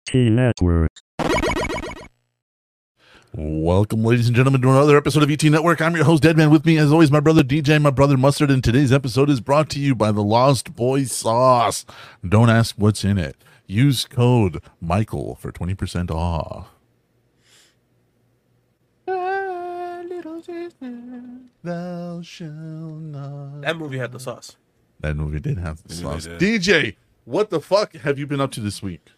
VT Network. Welcome, ladies and gentlemen, to another episode of ET Network. I'm your host, Deadman. With me, as always, my brother DJ, my brother Mustard, and today's episode is brought to you by the Lost Boys Sauce. Don't ask what's in it. Use code Michael for 20% off. Little sister, thou shalt not. That movie had the sauce. That movie did have the sauce. did. DJ, what the fuck have you been up to this week?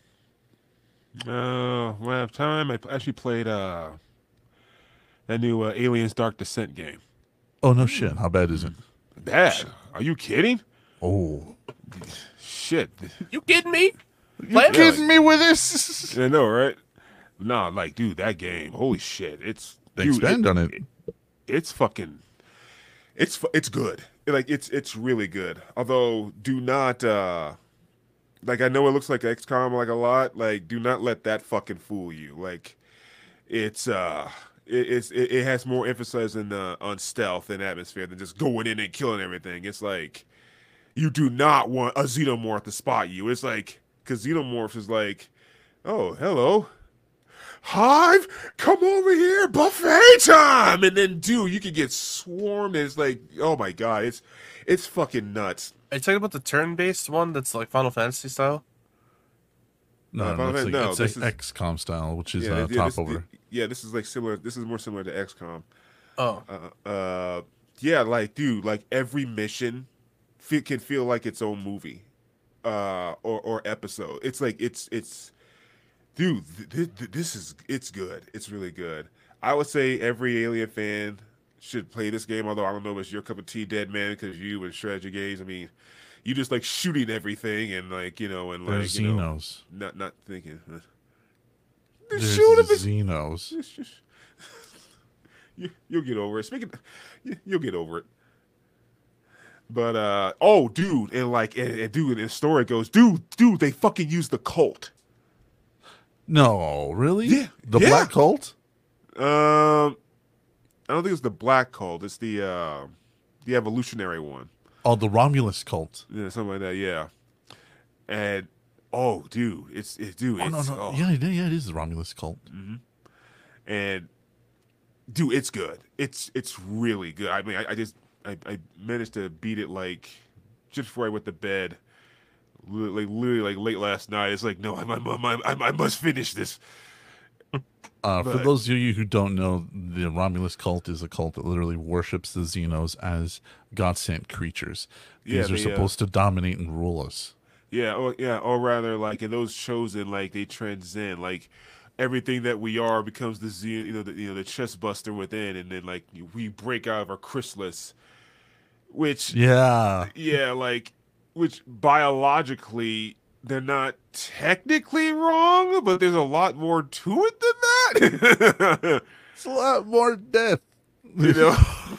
When I have time, I actually played that new Aliens Dark Descent game. Oh, no shit. How bad is it? Bad? Are you kidding? Oh. Shit. You kidding me? You kidding me with this? I know, right? Nah, like, dude, that game. Holy shit. Expand on it. It's fucking. It's good. Like, it's really good. Although, do not. Like, I know it looks like XCOM like a lot. Like, do not let that fucking fool you. Like, it has more emphasis on stealth and atmosphere than just going in and killing everything. It's like, you do not want a xenomorph to spot you. It's like, because xenomorphs is like, oh, hello, Hive, come over here, buffet time, and then dude, you can get swarmed. And it's like, oh my god, it's fucking nuts. Are you talking about the turn-based one that's like Final Fantasy style? No, it's like XCOM style, which is top over. This is like similar. This is more similar to XCOM. Oh. Yeah, like dude, like every mission can feel like its own movie, or episode. It's like it's dude, it's good. It's really good. I would say every Alien fan should play this game, although I don't know if it's your cup of tea, Dead Man, because you and strategy games, I mean, you just like shooting everything and like, you know, and There's like, you Xenos. know, not thinking. There's Shoot him. Xenos. You'll get over it. You'll get over it. But oh, dude, and like, and dude, and the story goes, dude, they fucking use the cult. No, really? Yeah, The yeah. Black Cult? I don't think it's the Black Cult. It's the evolutionary one. Oh, the Romulus Cult. Yeah, something like that. Yeah. And oh, dude, it's dude. Oh, It's, no. oh. Yeah, it is the Romulus Cult. Mm-hmm. And dude, it's good. It's really good. I mean, I managed to beat it like just before I went to bed. Like literally like late last night. It's like, no, I must finish this. For those of you who don't know, the Romulus Cult is a cult that literally worships the Xenos as God-sent creatures. These are supposed to dominate and rule us. Or rather, like in those chosen, like they transcend, like everything that we are becomes the chest buster within, and then like we break out of our chrysalis, which which biologically they're not technically wrong, but there's a lot more to it than that. It's a lot more death, you know.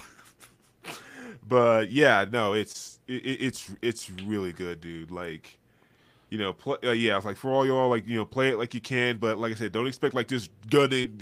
But yeah, no, it's really good, dude. Like, you know, like for all y'all, like, you know, play it like you can, but like I said, don't expect like just going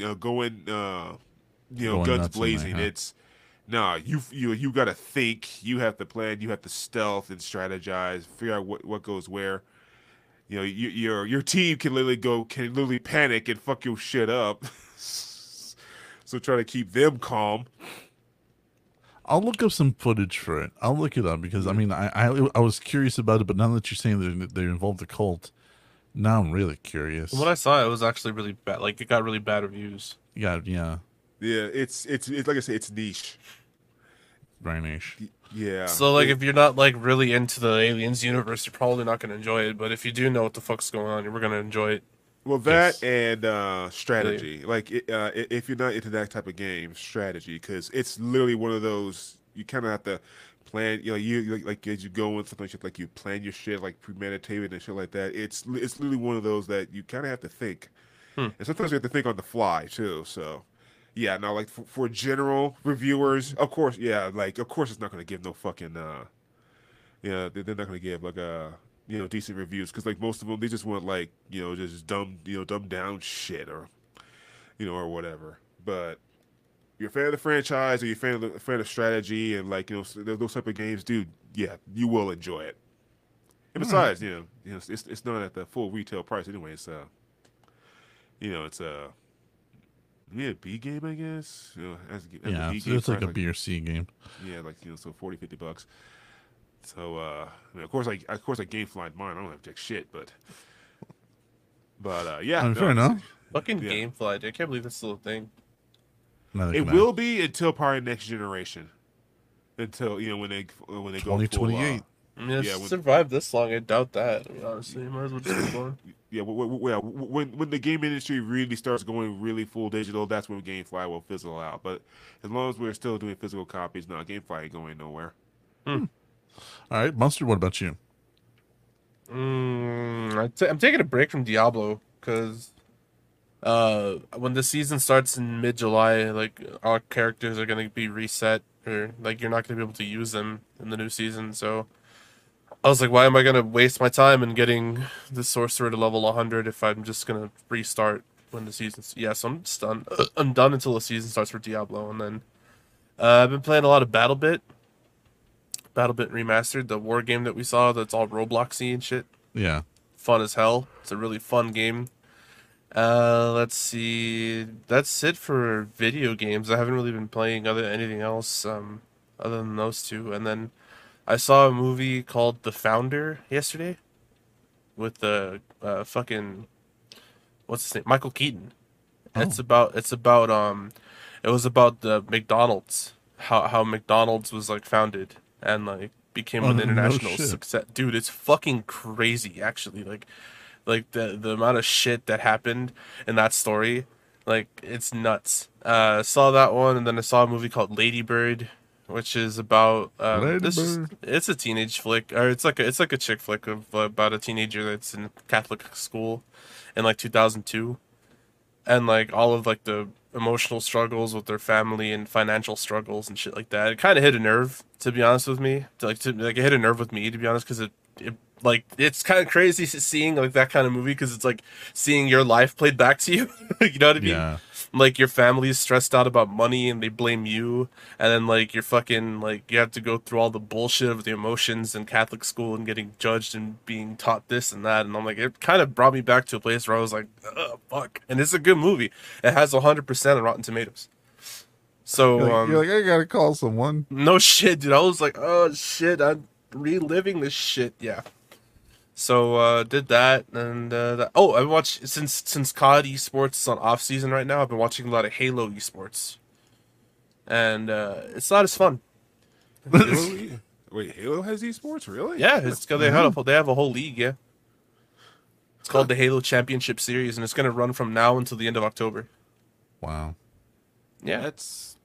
guns blazing. It's you got to think, you have to plan, you have to stealth and strategize, figure out what goes where. You know, your team can literally panic and fuck your shit up. So try to keep them calm. I'll look up some footage for it. I'll look it up because I mean I was curious about it, but now that you're saying they involved the cult, now I'm really curious. When I saw it, it was actually really bad. Like, it got really bad reviews. Yeah. It's like I say, it's niche. Very niche. Yeah. So like, if you're not like really into the Aliens universe, you're probably not gonna enjoy it. But if you do know what the fuck's going on, we're gonna enjoy it. Well, that and strategy. Yeah. Like, if you're not into that type of game, strategy, because it's literally one of those you kind of have to plan. You know, you like as you go in, sometimes like you plan your shit like premeditated and shit like that. It's literally one of those that you kind of have to think, and sometimes you have to think on the fly too. So. Yeah, no, like for general reviewers, of course, of course it's not going to give no fucking, they're not going to give like decent reviews, because like most of them, they just want like, just dumb down shit or whatever. But you're a fan of the franchise, or you're a fan of strategy and like, those type of games, dude, yeah, you will enjoy it. And besides, it's not at the full retail price anyway, so. it's maybe a B game, I guess. As a Yeah, B it's, game it's like price, a B or C game. yeah, like so 40-50 bucks. So I mean, of course, I GameFly mine. I don't have jack shit, but yeah, Fair no, enough. Fucking yeah. GameFly, dude. I can't believe that's still a thing. Neither It can I. will be until probably next generation. Until when they go full 2028. I mean, it's yeah, survived this long. I doubt that. I mean, honestly, might as well just keep going. yeah, when the game industry really starts going really full digital, that's when GameFly will fizzle out. But as long as we're still doing physical copies, no, GameFly ain't going nowhere. All right, Mustard. What about you? I'm taking a break from Diablo because when the season starts in mid-July, like our characters are gonna be reset, or like you're not gonna be able to use them in the new season. So I was like, why am I gonna waste my time in getting the sorcerer to level 100 if I'm just gonna restart when the season's? Yeah, so I'm just done. I'm done until the season starts for Diablo, and then I've been playing a lot of BattleBit. BattleBit Remastered, the war game that we saw that's all Robloxy and shit. Yeah. Fun as hell. It's a really fun game. Let's see. That's it for video games. I haven't really been playing anything else other than those two. And then I saw a movie called The Founder yesterday with the fucking what's his name? Michael Keaton. It's about it was about the McDonald's. How McDonald's was like founded and like became an no international shit. success. Dude, it's fucking crazy actually. Like the amount of shit that happened in that story, like it's nuts. Saw that one, and then I saw a movie called Lady Bird, which is about Lady Bird. it's a teenage flick, or it's like a chick flick of about a teenager that's in Catholic school in like 2002, and like all of like the emotional struggles with their family and financial struggles and shit like that. It kind of hit a nerve, to be honest with me. It hit a nerve with me, to be honest, because it like it's kind of crazy seeing like that kind of movie because it's like seeing your life played back to you. You know what I mean? Yeah. Like your family's stressed out about money and they blame you, and then like you're fucking like you have to go through all the bullshit of the emotions in Catholic school and getting judged and being taught this and that, and I'm like, it kind of brought me back to a place where I was like, oh, fuck. And it's a good movie. It has 100% on Rotten Tomatoes. So You're like, I gotta call someone. no shit, dude. I was like, oh shit, I'm reliving this shit. Yeah. So did that, and I watched since COD esports is on off season right now. I've been watching a lot of Halo esports, and it's not as fun. Halo? Wait, Halo has esports, really? Yeah, it's because they have a whole league. Yeah, it's called the Halo Championship Series, and it's gonna run from now until the end of October. Wow. Yeah, That's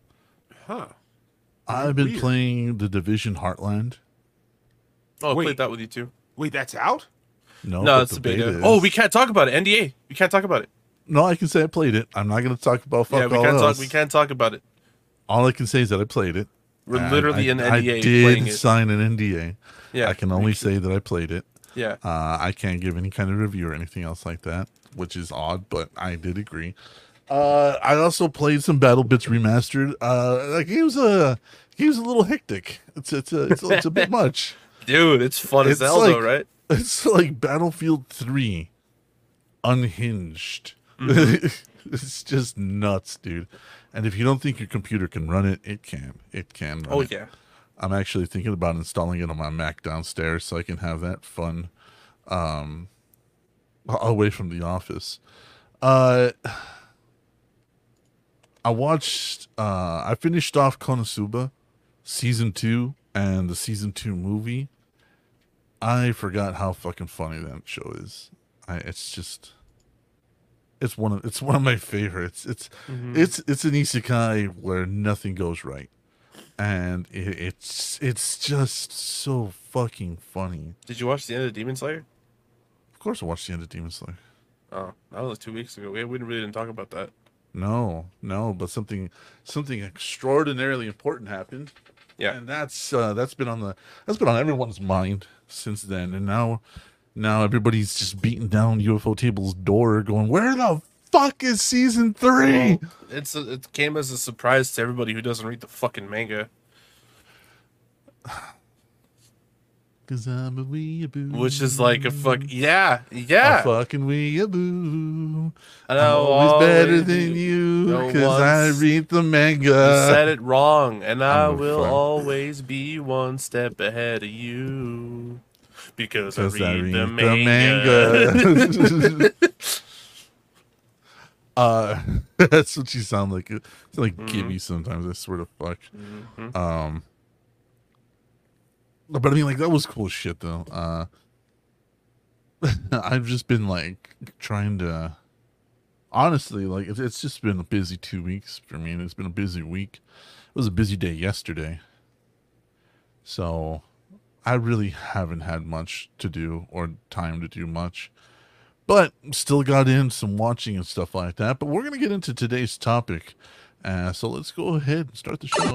I've been Weird. playing The Division Heartland. I Wait. played that with you too. Wait, that's out? No, No, but it's the a beta. is. Oh, we can't talk about it. NDA. We can't talk about it. No, I can say I played it. I'm not going to talk about fuck Yeah, we all can't else. talk. We can't talk about it. All I can say is that I played it. We're And literally in I NDA did playing it. sign an NDA. Yeah, I can only say that I played it. yeah. I can't give any kind of review or anything else like that, which is odd, but I did agree. I also played some Battle Bits Remastered. That game's a little hectic. It's a bit much. Dude, it's fun as It's hell like- though, right? It's like Battlefield 3 unhinged. Mm-hmm. It's just nuts, dude. And if you don't think your computer can run it, it can. It can run Oh it. yeah. I'm actually thinking about installing it on my Mac downstairs so I can have that fun away from the office. I finished off Konosuba season 2 and the season 2 movie. I forgot how fucking funny that show is. It's one of my favorites. It's an isekai where nothing goes right. And it's just so fucking funny. Did you watch the end of Demon Slayer? Of course I watched the end of Demon Slayer. Oh, that was 2 weeks ago. We really didn't talk about that. No, but something extraordinarily important happened. Yeah. And that's been on everyone's mind since then. And now everybody's just beating down UFO Table's door going, "Where the fuck is season 3?" Well, it came as a surprise to everybody who doesn't read the fucking manga. 'cause I'm a weeaboo. Which is like a yeah, A fucking weeaboo. And I'm I'll always better always than be- you, No, 'cause I once read the You manga. said it wrong, and I I'm a will fuck. always be one step ahead of you. Because I 'Cause I read the read manga. That's what you sound like. It's like Mm-hmm. Gibby sometimes. I swear to fuck. Mhm. But I mean, like, that was cool shit though. I've just been like trying to, honestly, like it's just been a busy 2 weeks for me, and it's been a busy week. It was a busy day yesterday, so I really haven't had much to do or time to do much. But still got in some watching and stuff like that. But we're gonna get into today's topic, so let's go ahead and start the show.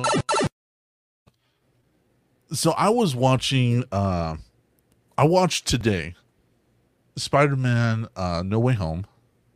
So I was watching. I watched today Spider-Man No Way Home,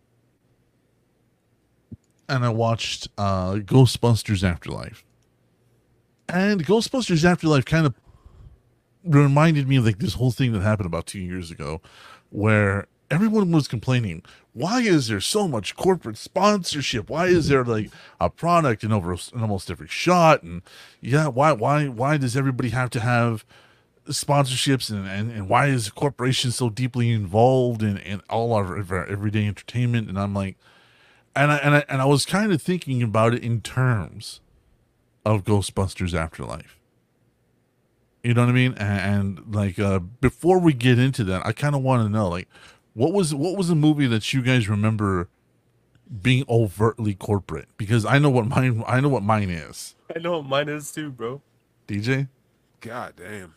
and I watched Ghostbusters Afterlife. And Ghostbusters Afterlife kind of reminded me of like this whole thing that happened about 2 years ago, where everyone was complaining, why is there so much corporate sponsorship? Why is there like a product in almost every shot? And yeah, why does everybody have to have sponsorships, and why is the corporation so deeply involved in all our everyday entertainment? And I'm like, and I was kind of thinking about it in terms of Ghostbusters Afterlife. You know what I mean? And like, before we get into that, I kind of want to know, like, what was a movie that you guys remember being overtly corporate? Because I know what mine is. I know what mine is too, bro. DJ? God damn.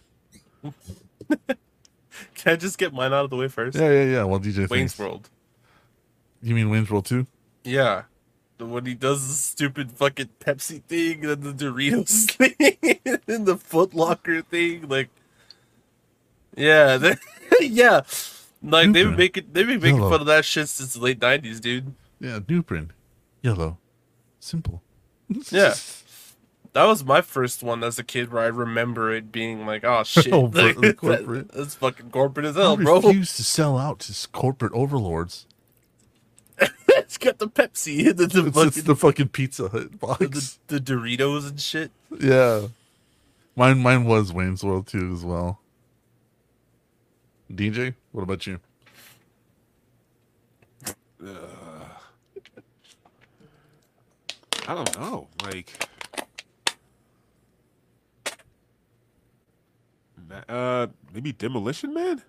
Can I just get mine out of the way first? Yeah. Well, DJ Wayne's thinks. World. You mean Wayne's World 2? Yeah. When he does the stupid fucking Pepsi thing and the Doritos thing and the Foot Locker thing, like, yeah, yeah, like they've been making Yellow. fun of that shit since the late '90s, dude. Yeah, new print. Yellow. Simple. Yeah. That was my first one as a kid where I remember it being like, oh shit, Overtly like, corporate. that's fucking corporate as I hell, bro. refuse to sell out to corporate overlords. It's got the Pepsi and It's the fucking Pizza Hut box. the Doritos and shit. Yeah. Mine was Wayne's World 2 as well. DJ, what about you? I don't know. Like, maybe Demolition Man.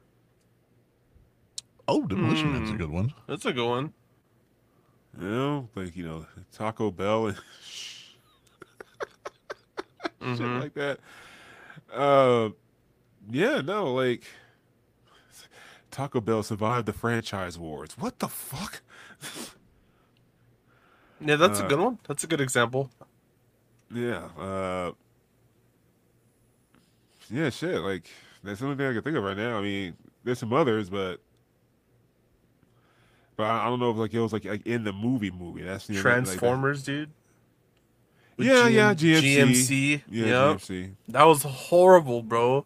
Oh, Demolition Man's a good one. That's a good one. You know, like, Taco Bell and shit Mhm. like that. Yeah, no, like Taco Bell survived the franchise wars. What the fuck? Yeah, that's a good one. That's a good example. Yeah, yeah, shit. Like, that's the only thing I can think of right now. I mean, there's some others, but I don't know if like it was like in the movie. That's the Transformers, dude. With yeah, GMC. Yeah, Yep. GMC. That was horrible, bro.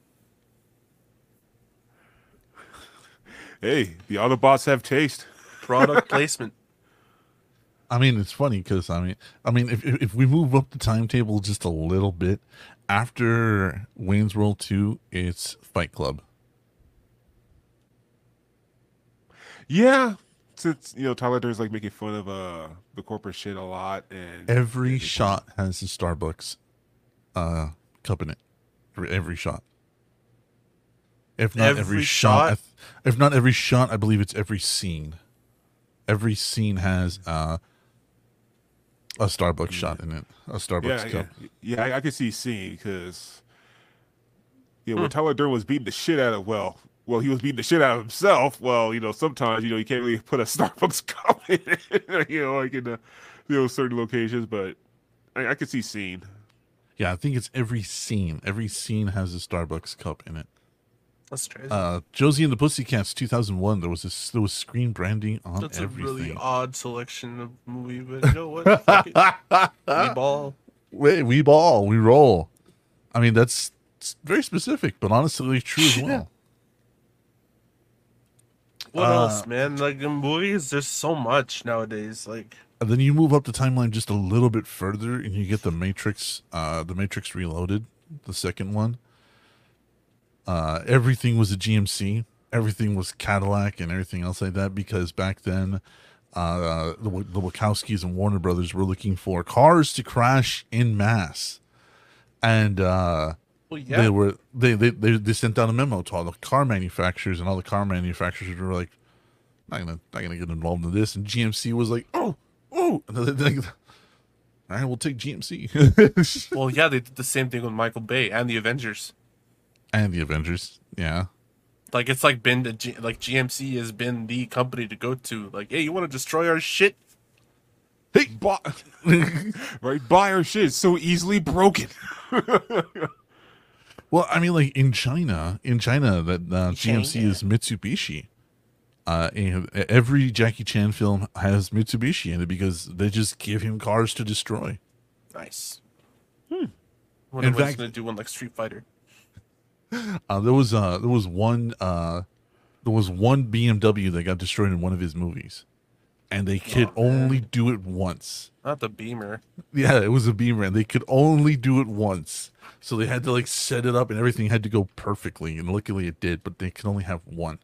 Hey, the Autobots have taste. Product placement. I mean, it's funny because I mean, if we move up the timetable just a little bit, after Wayne's World 2, it's Fight Club. Yeah, since Tyler Durden's like making fun of the corporate shit a lot, and Every shot has a Starbucks cup in it. Every shot. If not every Every shot, shot? if not every shot, I believe it's every scene. Every scene has a Starbucks shot in it, a Starbucks cup. yeah, I can see seeing because when Tyler Durden was beating the shit out of well, he was beating the shit out of himself. Well, sometimes you can't really put a Starbucks cup in it, like in certain locations, but I could see seeing. Yeah, I think it's every scene. Every scene has a Starbucks cup in it. That's crazy. Josie and the Pussycats 2001. There was screen branding on That's everything. a really odd selection of movie, but you know what? Fuck it. We ball. We ball, we roll. I mean, that's It's very specific, but honestly true as well. What else, man? Like in movies, there's so much nowadays. Like, And then you move up the timeline just a little bit further, and you get the Matrix Reloaded, the second one. Everything was a GMC, everything was Cadillac, and everything else like that. Because back then, the Wachowskis and Warner Brothers were looking for cars to crash in mass, and well, yeah, they sent out a memo to all the car manufacturers, and all the car manufacturers were like, not gonna get involved in this. And GMC was like, oh, and they're like, all right, we'll take GMC. well, yeah, they did the same thing with Michael Bay and the Avengers. And the Avengers, yeah. Like, it's like been like GMC has been the company to go to. Like, hey, you want to destroy our shit? Hey, right, buy our shit. It's so easily broken. Well, I mean, like in China, that GMC is Mitsubishi. And every Jackie Chan film has Mitsubishi in it because they just give him cars to destroy. Nice. In Wonder what's fact- gonna do one like Street Fighter. There was one BMW that got destroyed in one of his movies, and they could only do it once. Not the Beamer. Yeah, it was a Beamer, and they could only do it once. So they had to like set it up, and everything had to go perfectly. And luckily, it did. But they could only have one.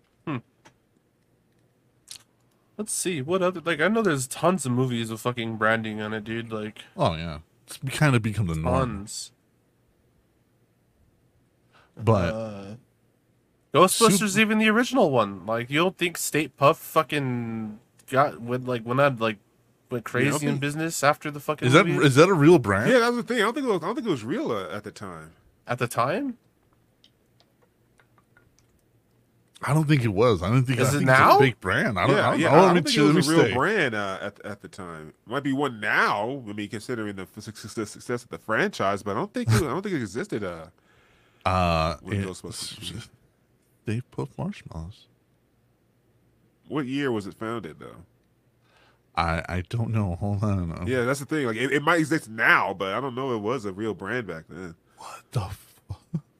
Let's see what other like I know there's tons of movies with fucking branding on it, dude. Like Oh yeah, it's kind of become the norm. tons. But Ghostbusters, even the original one. Like, you don't think State Puff fucking went crazy in think- business after the fucking is that movie? a real brand? Yeah, that was the thing. I don't think it was real at the time. At the time? I don't think it was. I don't think. Is I it think now? It's a big brand. I don't. Yeah, I don't yeah. know. I Let don't me think see- it let was me a real stay. brand at the time. Might be one now. I mean, considering the success of the franchise, but I don't think it existed. When Ghostbusters. They put marshmallows. What year was it founded, though? I don't know. Hold on. Yeah, that's the thing. Like, it might exist now, but I don't know if it was a real brand back then. What the fuck?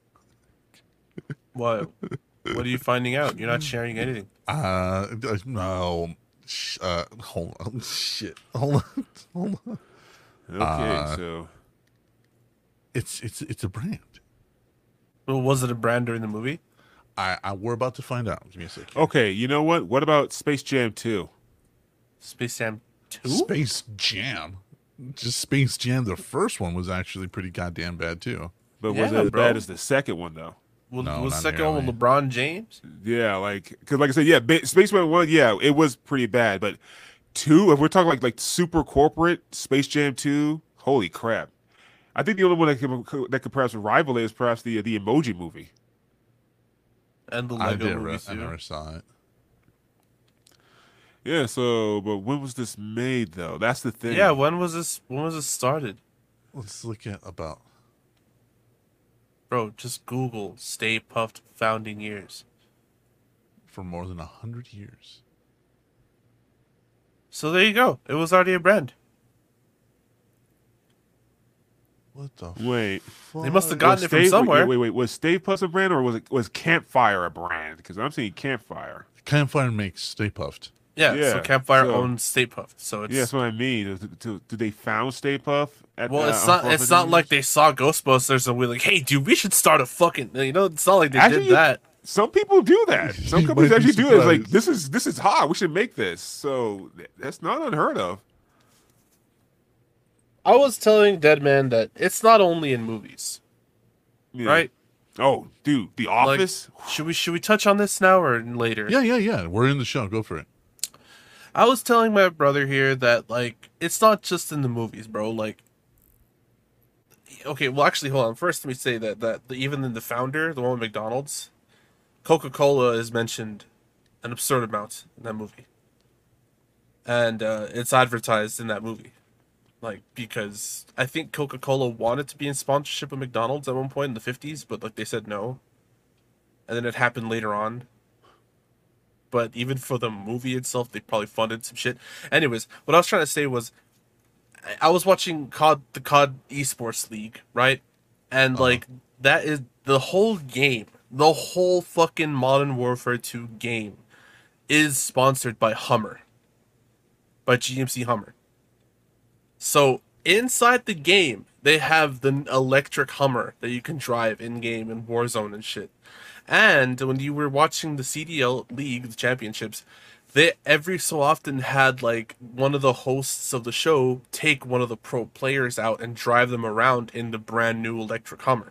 What? What are you finding out? You're not sharing anything. No. Hold on. Shit. Hold on. Okay, so It's a brand. Well, was it a brand during the movie? We're about to find out. Give me a second. okay, you know what? What about Space Jam 2? Space Jam 2? Space Jam. Just Space Jam. The first one was actually pretty goddamn bad too. But was Yeah, it as bro. bad as the second one, though? Was No, the not second one with nearly. LeBron James? Yeah, because like I said, yeah, Space Jam 1, yeah, it was pretty bad. But 2, if we're talking like super corporate, Space Jam 2, holy crap. I think the only one that could perhaps rival it is perhaps the Emoji Movie. And the I Lego movie, too. never saw it. Yeah, so, but when was this made, though? That's the thing. Yeah, when was this started? Let's look at about. Bro, just Google Stay Puffed founding years. For more than 100 years. So there you go. It was already a brand. What the Wait. fuck? They must have gotten it from somewhere. Wait. Was Stay Puft a brand or was Campfire a brand? Because I'm seeing Campfire. Campfire makes Stay Puffed. Yeah, Yeah, so Campfire so- owns Stay Puft. So it's Yeah, that's what I mean. Do they found Stay Puft? well, it's not like they saw Ghostbusters and we're like, hey, dude, we should start a fucking. It's not like they Actually, did that. Some people do that. Some You companies might be actually do it. It's like surprised. this is hot. We should make this. So that's not unheard of. I was telling Deadman that it's not only in movies, Yeah. right? Oh, dude, The Like, Office. should we touch on this now or later? Yeah. We're in the show. Go for it. I was telling my brother here that like it's not just in the movies, bro. Like, okay, well, actually, hold on. First, let me say that even in the founder, the one with McDonald's, Coca-Cola is mentioned an absurd amount in that movie, and it's advertised in that movie, like because I think Coca-Cola wanted to be in sponsorship of McDonald's at one point in the 50s, but like they said no, and then it happened later on. But even for the movie itself, they probably funded some shit. Anyways, what I was trying to say was, I was watching the COD Esports League, right? And like that is the whole game. The whole fucking Modern Warfare 2 game is sponsored by Hummer, by GMC Hummer. So inside the game, they have the electric Hummer that you can drive in game in Warzone and shit. And when you were watching the CDL League, the championships, they every so often had like one of the hosts of the show take one of the pro players out and drive them around in the brand new electric Hummer.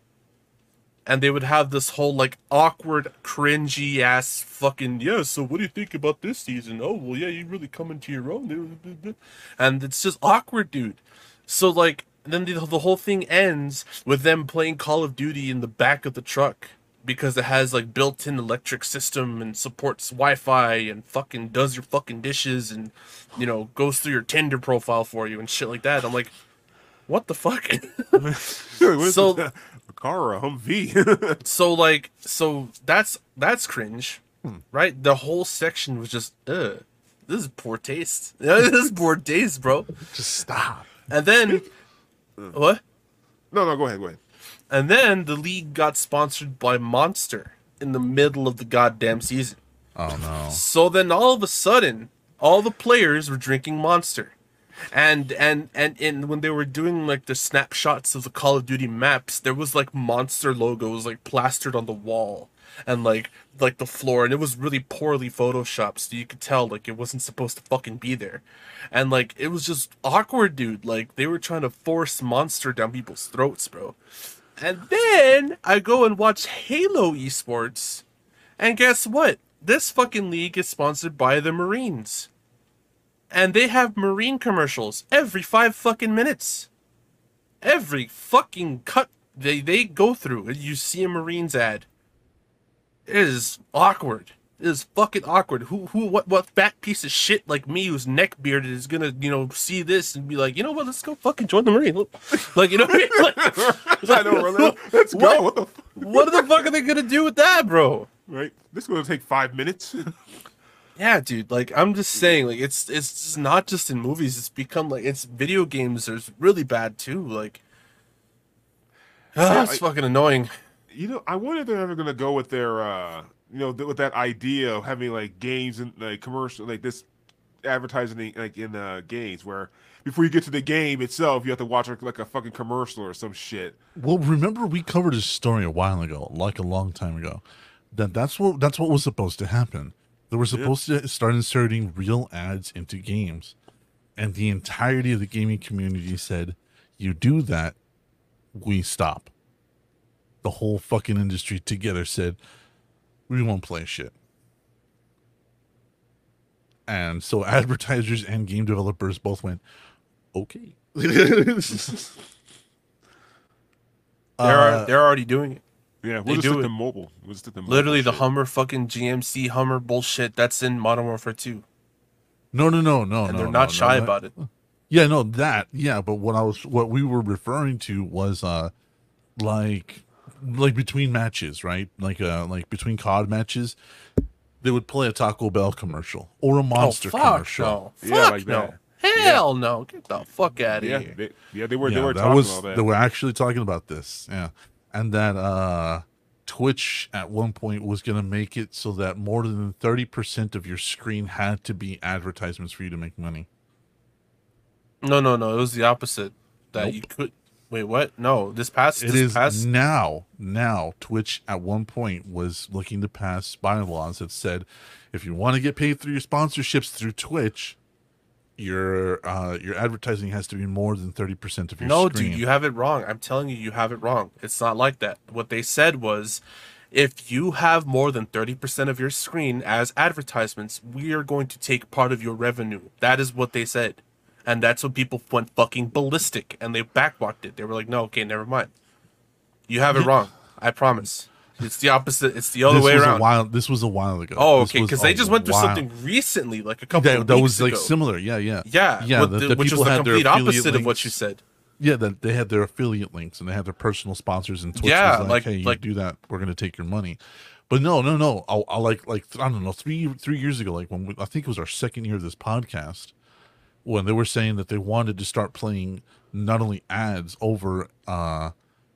And they would have this whole like awkward, cringy ass fucking, yeah, so what do you think about this season? Oh, well, yeah, you really come into your own. And it's just awkward, dude. So like, then the whole thing ends with them playing Call of Duty in the back of the truck because it has like built-in electric system and supports Wi-Fi and fucking does your fucking dishes and, you know, goes through your Tinder profile for you and shit like that. I'm like, what the fuck? So a car or a Humvee? so that's cringe, right? The whole section was just, this is poor taste. This is poor taste, bro. Just stop. And then, what? No, go ahead. And then the league got sponsored by Monster in the middle of the goddamn season. Oh no. So then all of a sudden, all the players were drinking Monster. And when they were doing like the snapshots of the Call of Duty maps, there was like Monster logos like plastered on the wall and like the floor, and it was really poorly photoshopped, so you could tell like it wasn't supposed to fucking be there. And like it was just awkward, dude. Like they were trying to force Monster down people's throats, bro. And then I go and watch Halo Esports, and guess what? This fucking league is sponsored by the Marines. And they have Marine commercials every 5 fucking minutes. Every fucking cut they go through, and you see a Marines ad. It is awkward. It is fucking awkward. What fat piece of shit like me who's neck bearded is gonna, you know, see this and be like, you know what, let's go fucking join the Marine. Like, you know what I mean? Like, I know, brother. Let's go. What the? What the fuck are they gonna do with that, bro? Right. This is gonna take 5 minutes. Yeah, dude, like, I'm just saying, like, it's just not just in movies, it's become, like, it's video games are really bad, too, like, it's fucking annoying. You know, I wonder if they're ever gonna go with their, you know, with that idea of having, like, games and, like, commercial, like, this advertising, like, in, games, where before you get to the game itself, you have to watch, like, a fucking commercial or some shit. Well, remember we covered this story a while ago, like a long time ago. That's what was supposed to happen. They were supposed to start inserting real ads into games. And the entirety of the gaming community said, you do that, we stop. The whole fucking industry together said, we won't play shit. And so advertisers and game developers both went, okay. They're already doing it. Yeah, They we'll just do stick it. to mobile. We'll just stick to mobile Literally, the shit. Hummer fucking GMC Hummer bullshit, that's in Modern Warfare 2. No. And they're not shy about it. Yeah, no, that, yeah, but what we were referring to was, like between matches, right? Like between COD matches, they would play a Taco Bell commercial or a Monster commercial. No. Yeah, Fuck like no. that. Hell no. Get the fuck out of Yeah, here. they were Yeah, talking about that. they were actually talking about this. Yeah. And that Twitch at one point was going to make it so that more than 30% of your screen had to be advertisements for you to make money. No. It was the opposite. That Nope. you could. Wait, what? No. This past. It is now. Twitch at one point was looking to pass bylaws that said, if you want to get paid through your sponsorships through Twitch, your advertising has to be more than 30% of your No, screen. dude, you have it wrong. I'm telling you, you have it wrong. It's not like that. What they said was, if you have more than 30% of your screen as advertisements, we are going to take part of your revenue. That is what they said. And that's when people went fucking ballistic and they backwalked it. They were like, no, okay, never mind. You have it wrong. I promise. It's the opposite. It's the other way around. This was a while ago. Oh, This okay, was because they a just went through while- something recently, like a couple of that weeks was like ago. similar. Yeah. Yeah, the which was people the had their complete affiliate opposite of what links. you said. Yeah, that they had their affiliate links and they had their personal sponsors, and Twitch Yeah, was like- hey, you like- do that, we're gonna take your money. But no. I like I don't know, three years ago, like when I think it was our second year of this podcast, when they were saying that they wanted to start playing not only ads over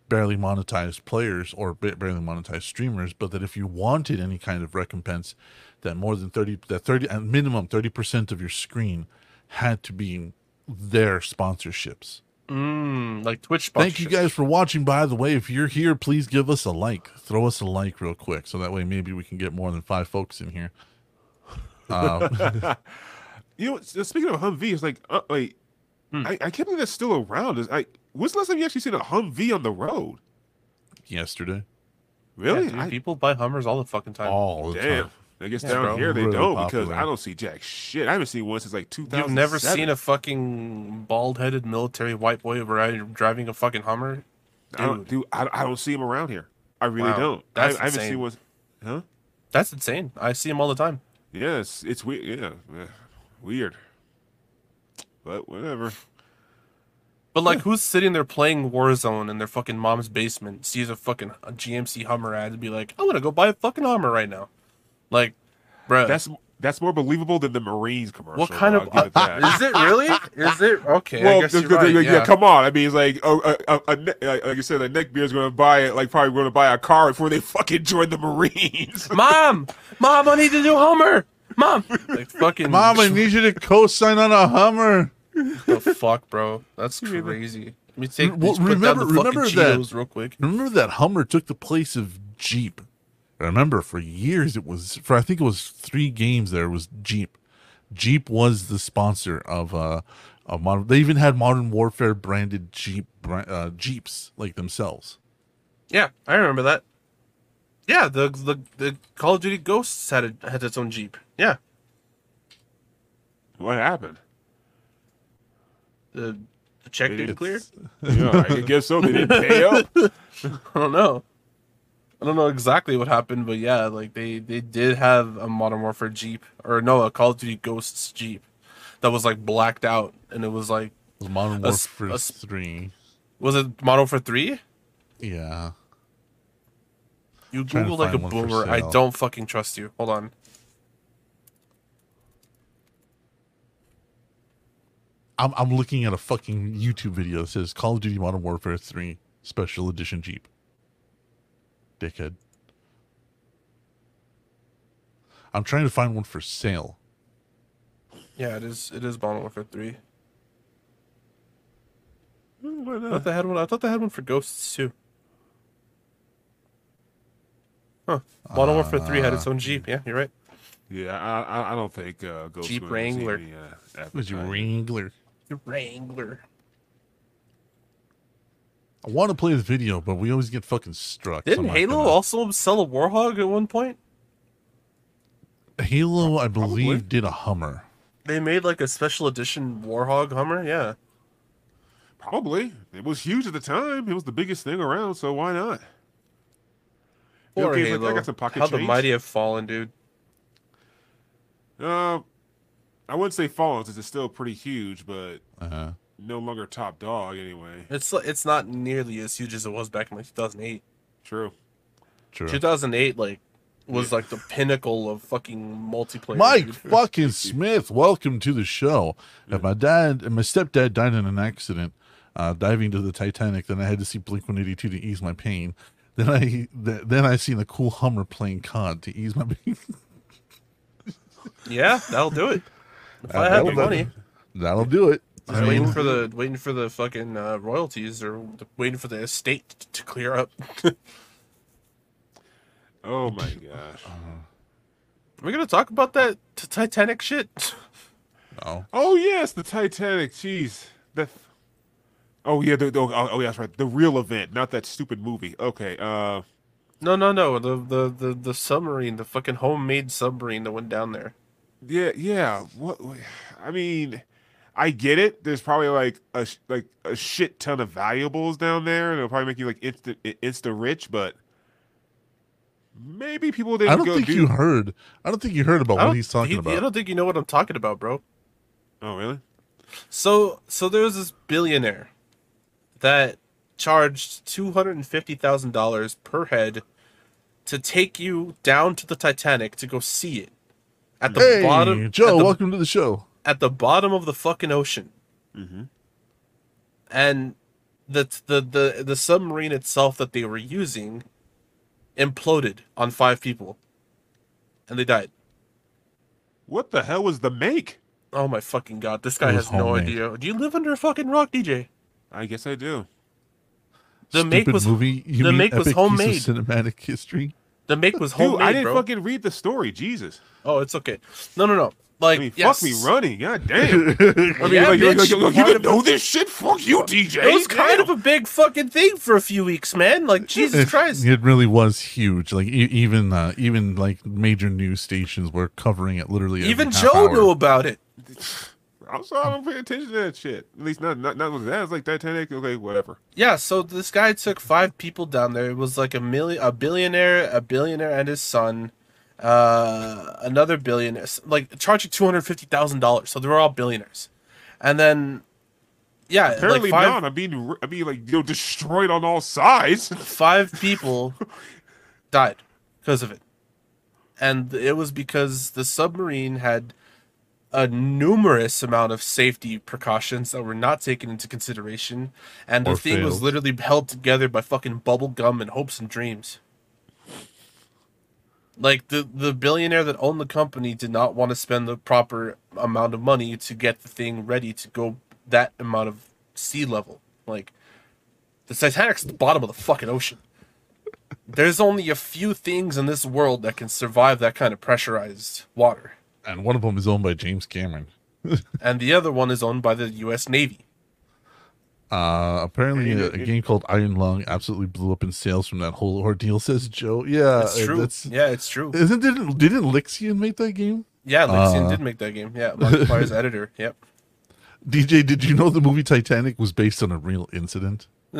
barely monetized players or barely monetized streamers, but that if you wanted any kind of recompense, that more than 30 at minimum 30% of your screen had to be their sponsorships. Like Twitch sponsorships. Thank you guys for watching. By the way, if you're here, please give us a like. Throw us a like real quick, so that way maybe we can get more than 5 folks in here. You know, speaking of Humvee, it's like, I can't believe that's still around. When's the last time you actually seen a Humvee on the road? Yesterday. Really? Yeah, dude, people buy Hummers all the fucking time. All the Damn. time. I guess Yeah, down bro. here they Really don't popular. because I don't see jack shit. I haven't seen one since like 2000. You've never seen a fucking bald-headed military white boy driving a fucking Hummer? I don't see them around here. I really Wow. don't. That's I haven't insane. seen one. Huh? That's insane. I see them all the time. Yeah, it's weird. Yeah, weird. But whatever. But like, who's sitting there playing Warzone in their fucking mom's basement, sees a fucking GMC Hummer ad, and be like, "I'm gonna go buy a fucking Hummer right now." Like, bruh, That's more believable than the Marines commercial. what kind I'll of give it that. is it really? Is it okay? Well, I guess you're right. yeah, come on. I mean, it's like, like you said, a neckbeard's going to buy it, like probably going to buy a car before they fucking join the Marines. Mom, I need a new Hummer. Mom, like fucking Mom, I need you to co-sign on a Hummer. the fuck, bro. That's crazy. Let me take Well, put down the fucking remember that- Cheetos real quick. Remember that Hummer took the place of Jeep. I remember for years I think it was 3 games there was Jeep. Jeep was the sponsor of Modern. They even had Modern Warfare branded Jeeps like themselves. Yeah, I remember that. Yeah, the Call of Duty Ghosts had its own Jeep. Yeah, What happened? the check didn't clear. Yeah, I guess so. They didn't pay up. I don't know. I don't know exactly what happened, but yeah, like they did have a Modern Warfare Jeep, or no, a Call of Duty Ghosts Jeep that was like blacked out, and it was like, It was Modern A s- Warfare a s- 3. was it Modern Warfare 3? Yeah. You Trying to Google like a find one for boomer. I sale. don't fucking trust you. Hold on. I'm looking at a fucking YouTube video that says Call of Duty Modern Warfare 3 Special Edition Jeep. Dickhead. I'm trying to find one for sale. Yeah, it is Modern Warfare 3. Why I not? thought they had one for Ghosts too. Huh. Modern Warfare 3 had its own Jeep. Yeah, you're right. Yeah, I don't think Ghost Jeep gonna Wrangler. see any, Who's your advertising. Wrangler? The Wrangler. I want to play the video, but we always get fucking struck. so Didn't I'm not Halo gonna- also sell a Warhog at one point? Halo, I believe, Probably. did a Hummer. They made like a special edition Warhog Hummer. Yeah. Probably. It was huge at the time. It was the biggest thing around, so why not? Poor Okay, it's like, Halo. I got some pocket How the change. mighty have fallen, dude. I wouldn't say fallen since it's still pretty huge, but Uh-huh. no longer top dog anyway. It's not nearly as huge as it was back in like 2008. True. True. 2008 like was like the pinnacle of fucking multiplayer. Mike dude. fucking Smith, welcome to the show. If my stepdad died in an accident diving to the Titanic, then I had to see Blink-182 to ease my pain. Then I seen a cool Hummer playing COD to ease my pain. Yeah, that'll do it. If I had the money, That'll do it. just waiting for the fucking royalties or waiting for the estate to clear up. Oh my gosh. Are we gonna talk about that Titanic shit? No. Oh yes, the Titanic. Jeez. Oh yeah. Oh yeah, that's right. The real event, not that stupid movie. Okay. No. The submarine, the fucking homemade submarine that went down there. Yeah. What? I mean, I get it. There's probably like a shit ton of valuables down there, and it'll probably make you like insta rich. But maybe people didn't I don't go think do. you heard. I don't think you heard about I what don't- he's talking I about. don't think you know what I'm talking about, bro. Oh really? So there was this billionaire that charged $250,000 per head to take you down to the Titanic to go see it at the Hey, bottom. Joe, welcome to the show. At the bottom of the fucking ocean. Mm-hmm. And the submarine itself that they were using imploded on 5 people, and they died. What the hell was the make? Oh my fucking god! This guy It was has no homemade. idea. Do you live under a fucking rock, DJ? I guess I do. The make Stupid was movie. You the mean make was epic homemade. piece of cinematic history. The make was Dude, homemade, I didn't bro. fucking read the story. Jesus. Oh, it's okay. No. Like, I mean, yes. fuck me running. God damn. I mean, Yeah, bitch, you part didn't of know this shit? Fuck you, DJ. It was kind of a big fucking thing for a few weeks, man. Like, Jesus Christ. It really was huge. Like even like major news stations were covering it literally. Every Even half Joe hour. knew about it. I'm sorry, I don't pay attention to that shit. At least not with that. It's like Titanic. Okay, whatever. Yeah, so this guy took 5 people down there. It was like a billionaire and his son, another billionaire, like charging $250,000. So they were all billionaires, and then, yeah, Apparently like not. I'm being like destroyed on all sides. 5 people died because of it, and it was because the submarine had a numerous amount of safety precautions that were not taken into consideration, and the Or thing was failed. literally held together by fucking bubble gum and hopes and dreams. Like the billionaire that owned the company did not want to spend the proper amount of money to get the thing ready to go that amount of sea level. Like, the Titanic's at the bottom of the fucking ocean. There's only a few things in this world that can survive that kind of pressurized water. And one of them is owned by James Cameron. And the other one is owned by the U.S. Navy. Apparently, a game called Iron Lung absolutely blew up in sales from that whole ordeal. Says Joe. Yeah, It's true. Yeah, it's true. Didn't Lixian make that game? Yeah, Lixian did make that game. Yeah, Markiplier's editor. Yep. DJ, did you know the movie Titanic was based on a real incident? No,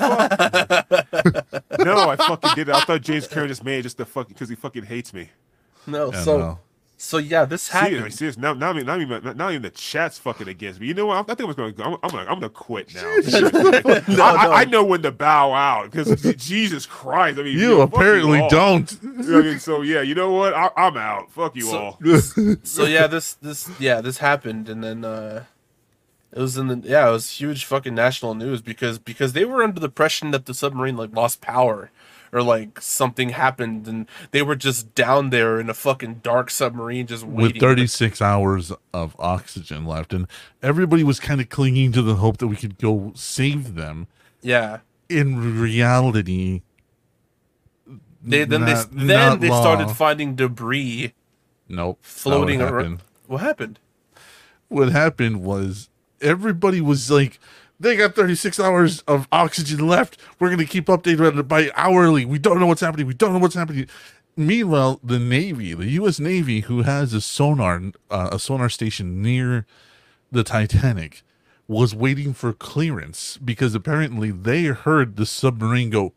I fucking did it. I thought James Cameron just made it just because he fucking hates me. No, Yeah, so no. so yeah, this happened. Serious. Now, not even the chat's fucking against me. You know what? I think I'm gonna quit now. I know when to bow out because Jesus Christ. I mean, You fuck apparently all. don't. I mean, so yeah, you know what? I'm out. Fuck you all. So yeah, this happened, and then it was huge fucking national news because they were under the impression that the submarine like lost power or like something happened, and they were just down there in a fucking dark submarine just waiting. With 36 hours of oxygen left, and everybody was kind of clinging to the hope that we could go save them. Yeah. In reality, They not started long. finding debris Nope. floating not what around. happened. What happened? What happened was everybody was like, they got 36 hours of oxygen left. We're going to keep updated by hourly. We don't know what's happening. We don't know what's happening. Meanwhile, the Navy, the U.S. Navy, who has a sonar station near the Titanic, was waiting for clearance because apparently they heard the submarine go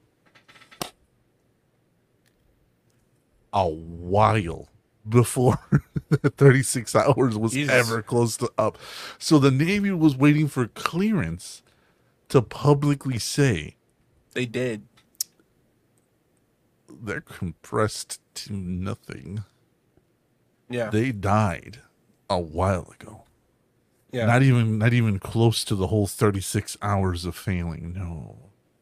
a while before 36 hours was Jesus. ever close to up. So the Navy was waiting for clearance to publicly say They did. they're compressed to nothing. Yeah. They died a while ago. Yeah. Not even close to the whole 36 hours of failing. No.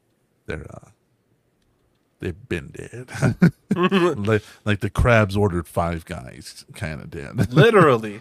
They've been dead. like the crabs ordered Five Guys kind of dead. Literally.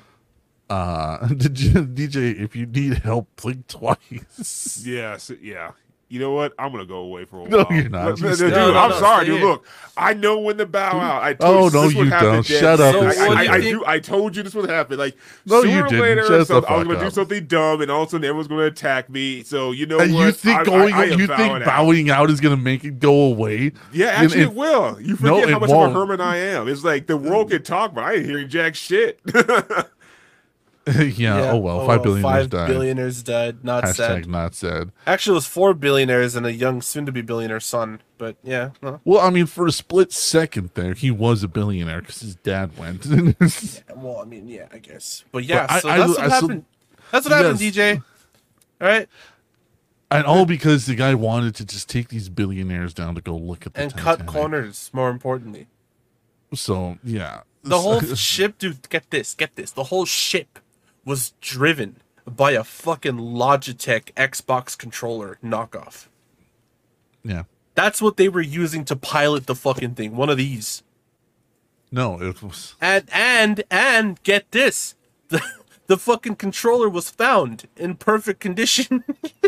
DJ, if you need help, blink twice. Yes, yeah. You know what? I'm gonna go away for a No, while. you're not. Dude, No, I'm no, sorry, stay dude. here. Look, I know when to bow out. I Oh, told no, this would you happen, don't. Dad. Shut up So and what do you I think- I told you this would happen. Like No, sooner you or didn't. later, Shut so the I was fuck gonna do up. something dumb, and all of a sudden everyone's gonna attack me. So you know And what? you think I am bowing out. bowing out is gonna make it go away? Yeah, And actually, it- it will. You No, forget it how much won't. of a hermit I am. It's like the world can talk, but I ain't hearing jack shit. yeah. Oh well. 5 billionaires 5 died. billionaires died. Not Hashtag sad. not sad. Actually, it was 4 billionaires and a young, soon-to-be billionaire son. But yeah, no. Well, I mean, for a split second there, he was a billionaire because his dad went. Well, I mean, yeah, I guess. But yeah, But so that's what happened. That's what happened, Yes. DJ. All right, And all because the guy wanted to just take these billionaires down to go look at the and cut Titanic. corners. More importantly, So yeah, the whole ship, dude. Get this. The whole ship was driven buy a fucking Logitech Xbox controller knockoff. Yeah. That's what they were using to pilot the fucking thing. One of these. No, it was. And get this. The fucking controller was found in perfect condition.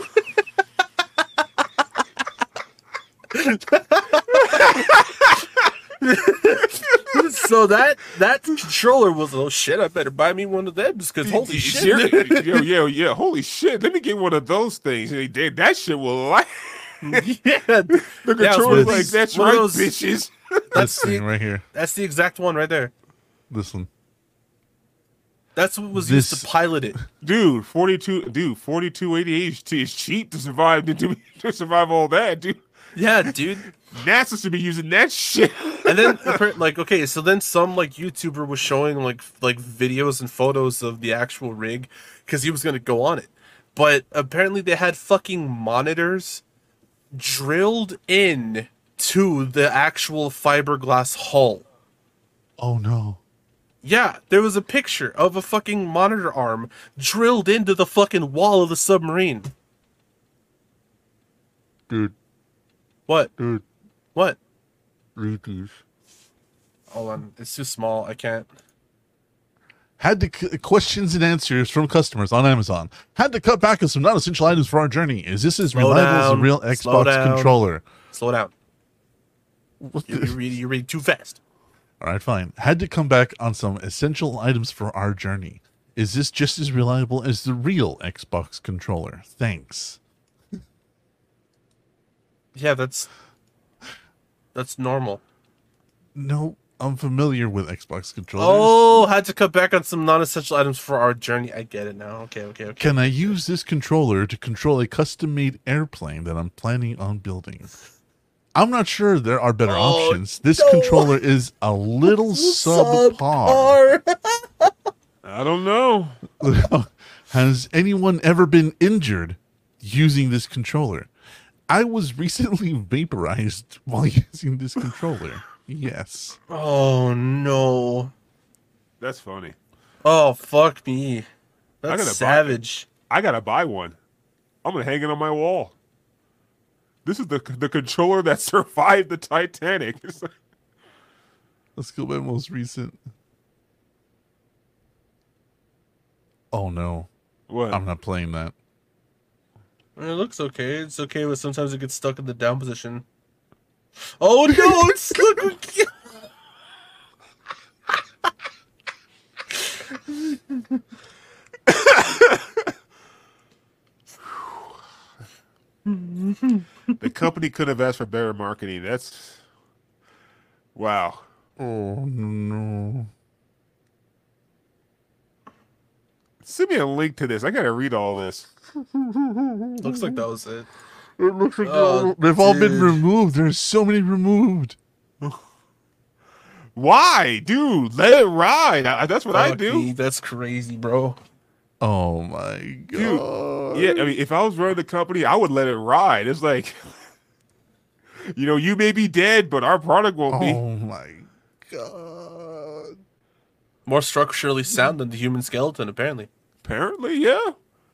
So that controller was, oh shit, I better buy me one of them because holy shit. Yeah, holy shit. Let me get one of those things. That shit will like Yeah. the controller's like, that's one of right, those- bitches. This thing right here. That's the exact one right there. This one. That's what was used This- to pilot it. Dude, 4280 is cheap to survive to survive all that, dude. Yeah, dude. NASA should be using that shit. And then like, okay, so then some like YouTuber was showing like videos and photos of the actual rig because he was gonna go on it, but apparently they had fucking monitors drilled in to the actual fiberglass hull. Oh no. Yeah, there was a picture of a fucking monitor arm drilled into the fucking wall of the submarine. Dude. What? Dude. What? Read these. Hold on, it's too small. I can't. Had to questions and answers from customers on Amazon. Had to cut back on some non-essential items for our journey. Is this as Slow reliable as a down. real Slow Xbox down. controller? Slow down. What You're the- reading too fast. All right, fine. Had to come back on some essential items for our journey. Is this just as reliable as the real Xbox controller? Thanks. Yeah, that's normal. No, I'm familiar with Xbox controllers. Oh, had to cut back on some non-essential items for our journey. I get it now. Okay. Can I use this controller to control a custom-made airplane that I'm planning on building? I'm not sure there are better Oh, options. This no. controller is a little subpar. I don't know. Has anyone ever been injured using this controller? I was recently vaporized while using this controller. Yes. Oh no. That's funny. Oh fuck me. I That's gotta buy savage. I gotta buy one. I'm gonna hang it on my wall. This is the controller that survived the Titanic. It's like, Let's go by most recent. Oh no. what? I'm not playing that. It looks okay. It's okay, but sometimes it gets stuck in the down position. Oh no! It's look. The company could have asked for better marketing. That's wow. Oh no. Send me a link to this. I gotta read all this. Looks like that was it. It looks like Oh, they've all been dude. removed. There's so many removed. Why, dude? Let it ride. That's what I Fuck do. me, that's crazy, bro. Oh my Dude, god. yeah, I mean, if I was running the company, I would let it ride. It's like, you may be dead, but our product won't be. Oh my god. More structurally sound than the human skeleton, apparently. Apparently, yeah.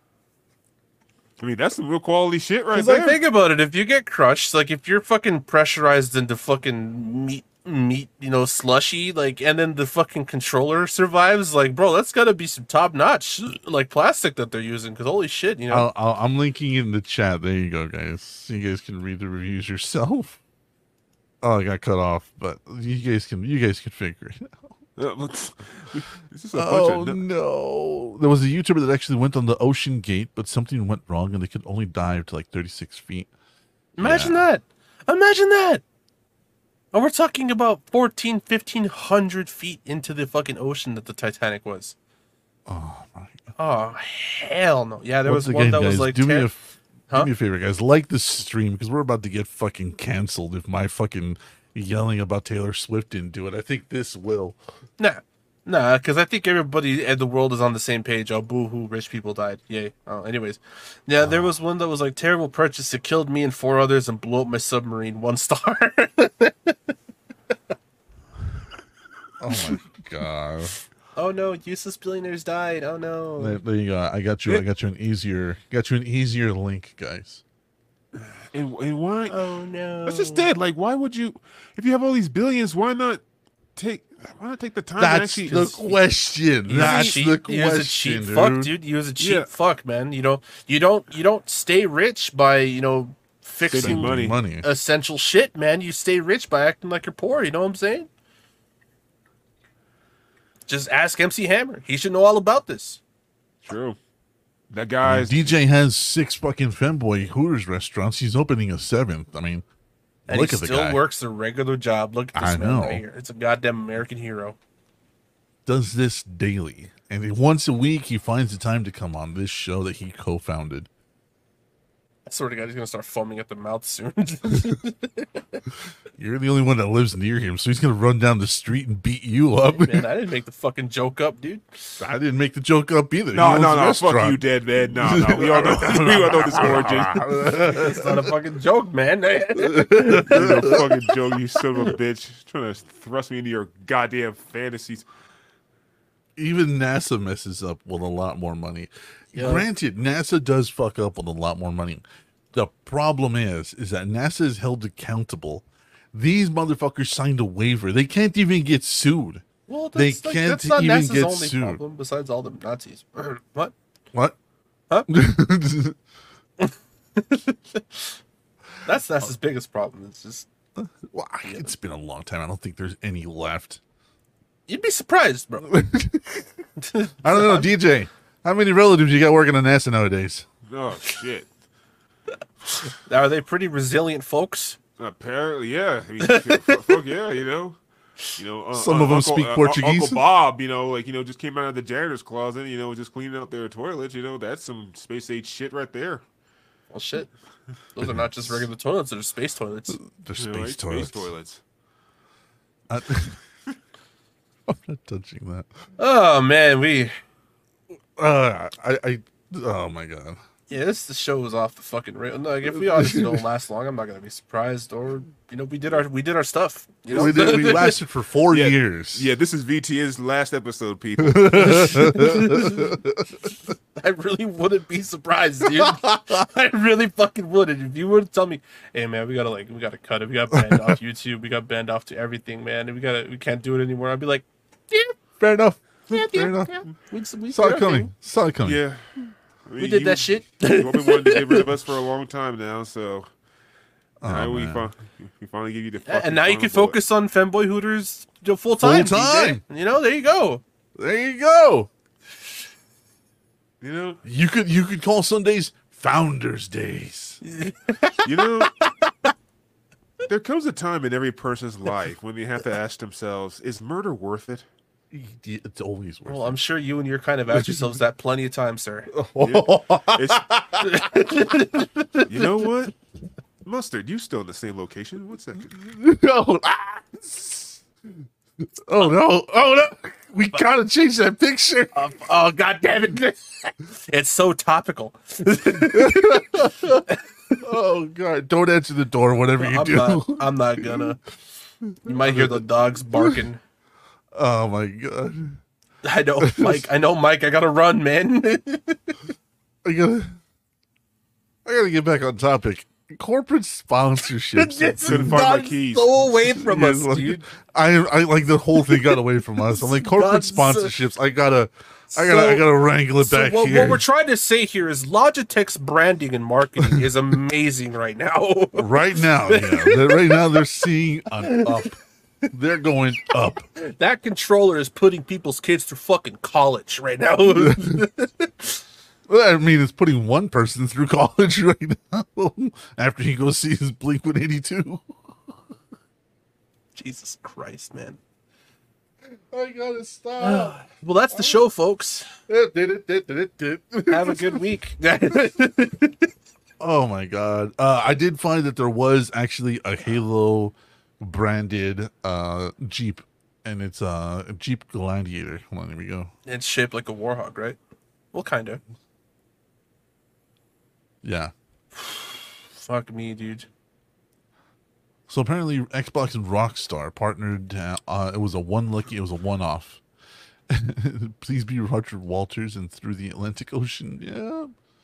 I mean, that's some real quality shit right Because there. like, think about it. If you get crushed, like if you're fucking pressurized into fucking meat, slushy, like, and then the fucking controller survives, like, bro, that's gotta be some top notch, like, plastic that they're using. Because holy shit, I'm linking in the chat. There you go, guys. You guys can read the reviews yourself. Oh, I got cut off, but you guys can figure it out. It's just a bunch Oh of no! There was a YouTuber that actually went on the Ocean Gate, but something went wrong, and they could only dive to like 36 feet. Imagine that. Imagine that. And we're talking about 1,500 feet into the fucking ocean that the Titanic was. Oh my god! Oh, hell no. Yeah, there Once was one again, that was guys, like... do me a Huh? do me a favor, guys. Like this stream because we're about to get fucking canceled if my fucking yelling about Taylor Swift didn't do it. I think this will. Nah, because I think everybody in the world is on the same page. Oh, boo-hoo, rich people died. Yay. Oh, anyways. Yeah, there was one that was like, terrible purchase. It killed me and 4 others and blew up my submarine. 1 star. Oh my god! Oh no, useless billionaires died. Oh no. There you go. I got you an easier link, guys. And why? Oh no. That's just dead. Like, why would you? If you have all these billions, why not take the time That's to actually? the question. That's the He was a question, cheap fuck, dude. dude. He was a cheap Yeah. fuck, man. You don't stay rich by fixing Saving money. essential shit, man. You stay rich by acting like you're poor. You know what I'm saying? Just ask MC Hammer. He should know all about this. True. That guy's DJ has 6 fucking femboy Hooters restaurants. He's opening a 7th. I mean, And look he at the still guy. works a regular job. Look at this I man know. right here. It's a goddamn American hero. Does this daily, and once a week he finds the time to come on this show that he co-founded. I swear to God, he's gonna start foaming at the mouth soon. You're the only one that lives near him, so he's gonna run down the street and beat you up. Man, I didn't make the fucking joke up, dude. I didn't make the joke up either. no, He owns no, the no. Fuck restaurant. you, dead man. No, no. We all know. We all know this origin. It's not a fucking joke, man. You're a fucking joke, you son of a bitch. Trying to thrust me into your goddamn fantasies. Even NASA messes up with a lot more money. Yeah. Granted, NASA does fuck up with a lot more money. The problem is that NASA is held accountable. These motherfuckers signed a waiver. They can't even get sued. Well, They that's, can't that's not even NASA's get only sued. problem, besides all the Nazis. What? What? Huh? That's NASA's biggest problem. It's just Well, it's been a long time. I don't think there's any left. you'd be surprised, bro. I don't know, DJ. How many relatives you got working on NASA nowadays? Oh shit. Are they pretty resilient folks? Apparently, yeah. I mean, fuck yeah, Some of them speak Portuguese. Uncle Bob, just came out of the janitor's closet, just cleaning out their toilets. That's some space age shit right there. Well, shit. Those are not just regular toilets; they're space toilets. They're You know, space toilets. Space toilets. I'm not touching that. Oh man, Oh my god. yeah, the show was off the fucking rail. No, like, if we honestly don't last long, I'm not gonna be surprised. Or we did our stuff. You know? We lasted for 4 Yeah. years. Yeah, this is VTN's last episode, people. I really wouldn't be surprised, dude. I really fucking wouldn't. If you were to tell me, hey man, we gotta cut it. We got banned off YouTube. We got banned off to everything, man. And we can't do it anymore. I'd be like, yeah, Fair enough. yeah, Fair yeah, enough. yeah. We Saw it coming. Saw it coming. Yeah. We did that shit. You've been wanting to get rid of us for a long time now, so now we man. finally give you the fucking And now you can final bullet. focus on Femboy Hooters full time. Full time. DJ. There you go. There you go. You know, You could call Sundays Founders Days. there comes a time in every person's life when they have to ask themselves, is murder worth it? It's always worth Well, I'm sure you and your kind have asked yourselves that plenty of times, sir. It's, you know what? Mustard, you still in the same location. What's that? No. Oh no! Oh no! We gotta change that picture. Oh god damn it! It's so topical. Oh god! Don't answer the door. Whatever you do. I'm not gonna. You might hear the dogs barking. Oh my god! I know, Mike. I gotta run, man. I gotta get back on topic. Corporate sponsorships. Couldn't find my keys. So away from us, Yes, like, dude. I like the whole thing got away from us. I'm like corporate God's- sponsorships. I gotta wrangle it back what here. we're trying to say here is Logitech's branding and marketing is amazing right now. Right now, yeah. Right now they're seeing an up. They're going up. That controller is putting people's kids through fucking college right now. Well, I mean, it's putting one person through college right now after he goes see his Blink-182. Jesus Christ, man. I gotta stop. Well, that's the show, folks. Have Have a good week. Oh my god. I did find that there was actually a Halo branded Jeep, and it's a Jeep Gladiator. Hold on, here we go. It's shaped like a warhog, right? Well, kind of. Yeah. Fuck me, dude. So apparently Xbox and Rockstar partnered. It was a one-off, Please be Roger Walters and Through the Atlantic Ocean. Yeah.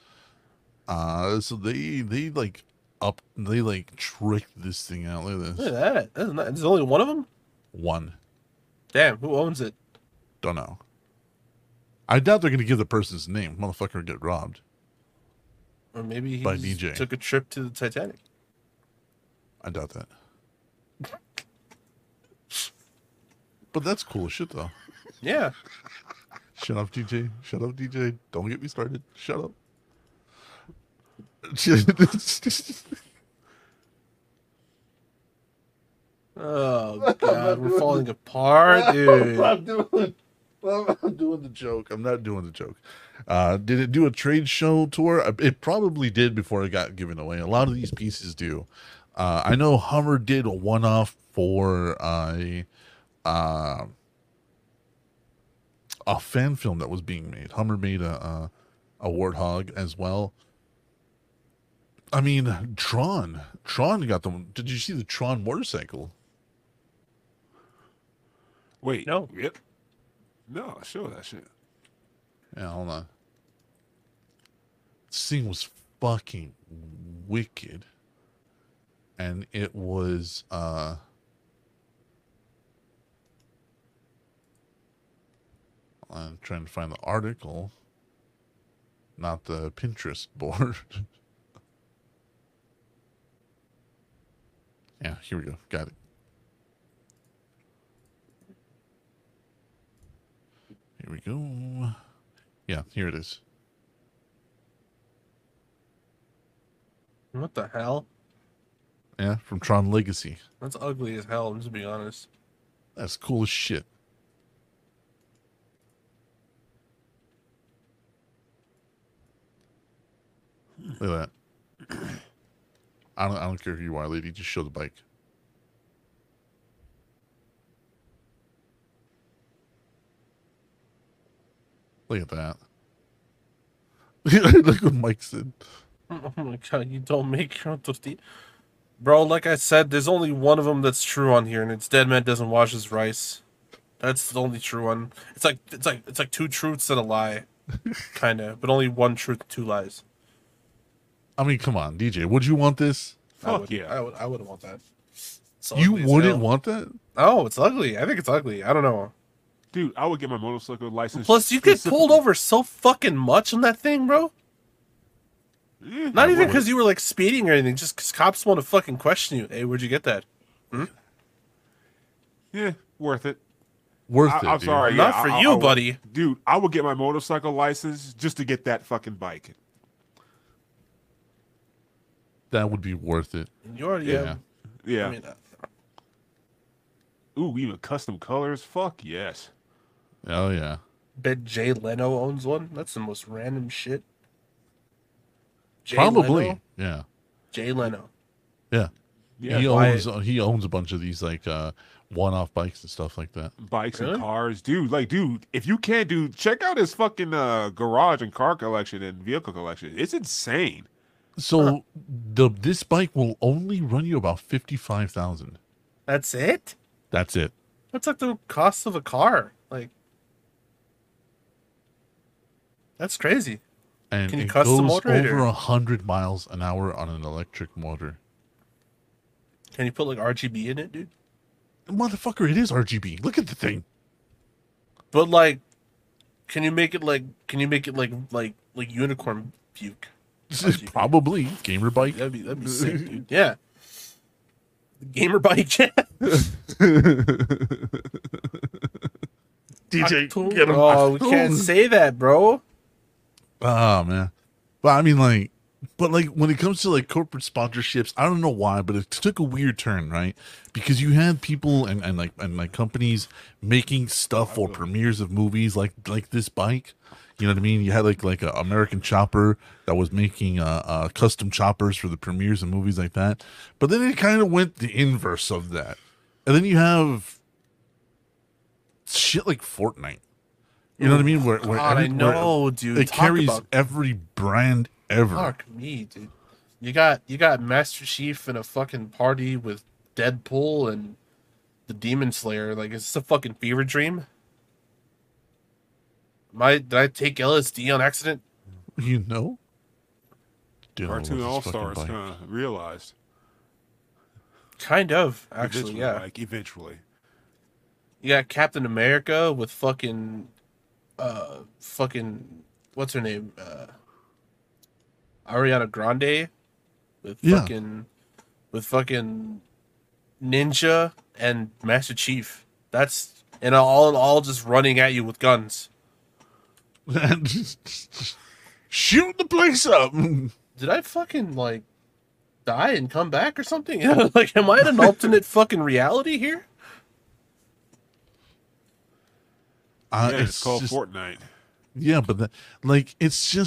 So they like they like tricked this thing out. Look at Look this. at that. That's not, there's only one of them? One. Damn, who owns it? Don't know. I doubt they're gonna give the person's name. Motherfucker would get robbed. Or maybe he By just DJ. took a trip to the Titanic. I doubt that. But that's cool as shit though. Yeah. Shut up, DJ. Shut up, DJ. Don't get me started. Shut up. Oh god, we're falling apart, dude. I'm doing the joke. I'm not doing the joke. Did it do a trade show tour? It probably did before it got given away. A lot of these pieces do. I know Hummer did a one-off for a fan film that was being made. Hummer made a Warthog as well. I mean, Tron got them. Did you see the Tron motorcycle? Wait. No. Yep. No, show that shit. Yeah, hold on. This thing was fucking wicked. And it was I'm trying to find the article, not the Pinterest board. Yeah, here we go. Got it. Here we go. Yeah, here it is. What the hell? Yeah, from Tron Legacy. That's ugly as hell, I'm just being honest. That's cool as shit. Look at that. I don't care who you are, lady. Just show the bike. Look at that. Look what Mike said. Oh my god, you don't make your own tortilla. Bro, like I said, there's only one of them that's true on here, and it's Dead Man Doesn't Wash His Rice. That's the only true one. It's like two truths and a lie, kind of, but only one truth, two lies. I mean, come on, DJ. Would you want this? Fuck yeah. I wouldn't want that. It's You ugly as wouldn't hell. want that? Oh, it's ugly. I think it's ugly. I don't know. Dude, I would get my motorcycle license. Plus, you get pulled over so fucking much on that thing, bro. Yeah, Not I even would. because you were like speeding or anything, just because cops want to fucking question you. Hey, where'd you get that? Yeah, worth it. Worth it. I'm dude. sorry. Not yeah, for I you, would- buddy. Dude, I would get my motorcycle license just to get that fucking bike. That would be worth it. You already Yeah. have. Yeah. I mean, Ooh, even custom colors? Fuck yes. Oh yeah. bet Jay Leno owns one. That's the most random shit. Jay Probably. Leno? Yeah. Jay Leno. Yeah. Yeah, He owns a bunch of these like one-off bikes and stuff like that. bikes Really? and cars. Dude, if you can't check out his fucking garage and car collection and vehicle collection. It's insane. So this bike will only run you about 55,000. That's it? That's it. That's like the cost of a car. Like, that's crazy. And Can you it custom goes motor it, over or- 100 miles an hour on an electric motor. Can you put like RGB in it, dude? Motherfucker, it is RGB. Look at the thing. But like, can you make it like unicorn puke? RGB. Probably gamer bike. That'd be sick, dude. Yeah. Gamer bike. DJ, October. get him. Oh, we can't say that, bro. Oh man, but I mean, like when it comes to like corporate sponsorships, I don't know why, but it took a weird turn, right? Because you had people and companies making stuff for premieres of movies, like this bike. You know what I mean? You had like a American Chopper that was making custom choppers for the premieres of movies like that. But then it kind of went the inverse of that, and then you have shit like Fortnite. You know what I mean? Where God, I know, dude. it Talk carries about- every brand ever. Fuck me, dude. You got Master Chief in a fucking party with Deadpool and the Demon Slayer. Like, is this a fucking fever dream? Did I take LSD on accident? You know? Dylan Cartoon loves All his fucking Stars bike. realized Kind of, actually, eventually, yeah. like eventually. You got Captain America with fucking, what's her name? Ariana Grande with Yeah. fucking Ninja and Master Chief. That's and all just running at you with guns. And just shoot the place up. Did I fucking like die and come back or something? Like, am I in an alternate fucking reality here? Yeah, it's called just, Fortnite. yeah, but like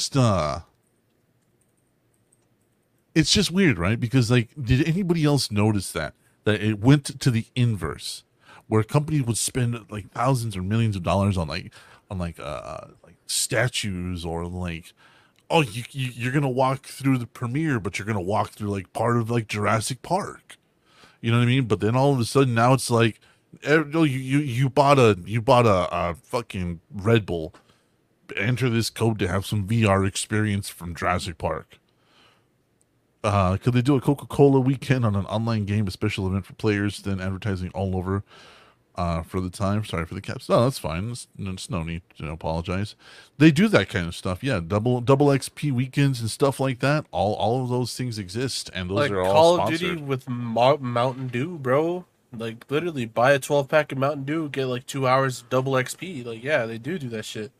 it's just weird, right? Because like, did anybody else notice that it went to the inverse, where companies would spend like thousands or millions of dollars on like statues, or like, oh, you're gonna walk through the premiere, but you're gonna walk through like part of like Jurassic Park. You know what I mean? But then all of a sudden now it's like, no, you bought a fucking Red Bull. Enter this code to have some VR experience from Jurassic Park. Could they do a Coca-Cola weekend on an online game, a special event for players, then advertising all over for the time? Sorry for the caps. No, that's fine. There's no need to apologize. They do that kind of stuff. Yeah, double XP weekends and stuff like that. All of those things exist, and those Like are all Call of sponsored. Duty with Mountain Dew, bro. Like, literally buy a 12-pack of Mountain Dew, get like 2 hours double XP. Like, yeah, they do that shit.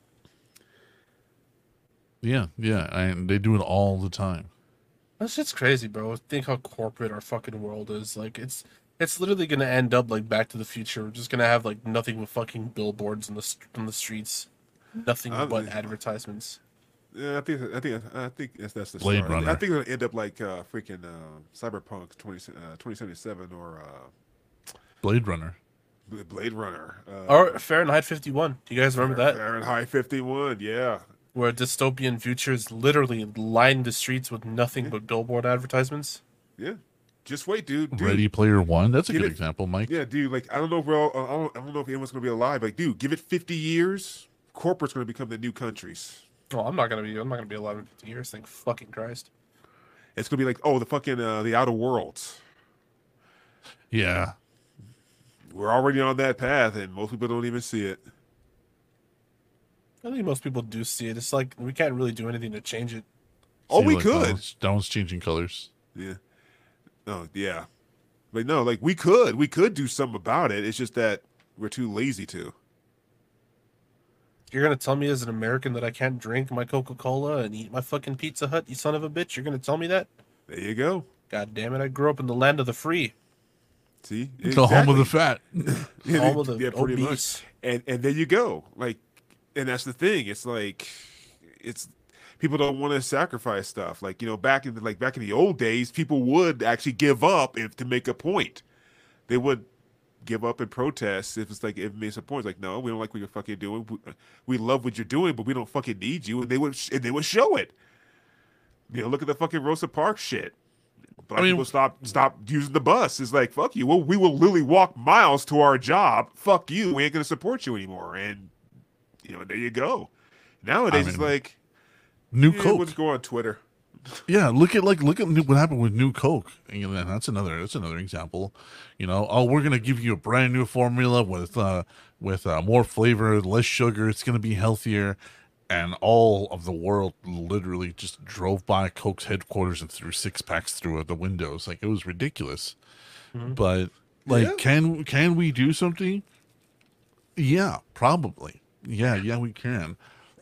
Yeah, and they do it all the time. That shit's crazy, bro. Think how corporate our fucking world is. Like, it's literally gonna end up like Back to the Future. We're just gonna have like nothing but fucking billboards on the streets, nothing but advertisements. Yeah, I think that's the Blade start. Runner. I think it'll end up like freaking Cyberpunk 2077 or Blade Runner. Blade Runner. Or Fahrenheit 51. Do you guys remember that? Fahrenheit 51. Yeah. Where a dystopian future is literally lined the streets with nothing but billboard advertisements. Yeah. Just wait, dude. Ready Player One. That's a Give good it- example, Mike. Yeah, dude. Like, I don't know if I don't know if anyone's gonna be alive. Like, dude, give it 50 years, corporate's gonna become the new countries. Oh, I'm not gonna be alive in 50 years. Thank fucking Christ. It's gonna be like, oh, the fucking the Outer Worlds. Yeah. We're already on that path, and most people don't even see it. I think most people do see it. It's like we can't really do anything to change it. Oh, See, we like, could. Dawn's changing colors. Yeah. Oh, yeah. But no, like we could do something about it. It's just that we're too lazy to. You're gonna tell me as an American that I can't drink my Coca-Cola and eat my fucking Pizza Hut, you son of a bitch? You're gonna tell me that? There you go. God damn it! I grew up in the land of the free. See, The home of the fat. Yeah, Home of the pretty much. obese. And there you go. Like, and that's the thing. It's like, it's people don't want to sacrifice stuff. Like, you know, back in the old days, people would actually give up if to make a point. They would give up and protest if it's like it makes a point. It's like, no, we don't like what you're fucking doing. We love what you're doing, but we don't fucking need you. And they would show it. You know, look at the fucking Rosa Parks shit. Black people stop using the bus. It's like, fuck you. Well, we will literally walk miles to our job. Fuck you. We ain't gonna support you anymore. And you know, there you go. Nowadays, it's like New yeah, Coke. let's go on Twitter. Yeah, look at what happened with New Coke. And that's another example. You know, oh, we're gonna give you a brand new formula with more flavor, less sugar. It's gonna be healthier, and all of the world literally just drove by Coke's headquarters and threw 6-packs through the windows. Like, it was ridiculous. But like, can we do something? Yeah, probably. Yeah, we can.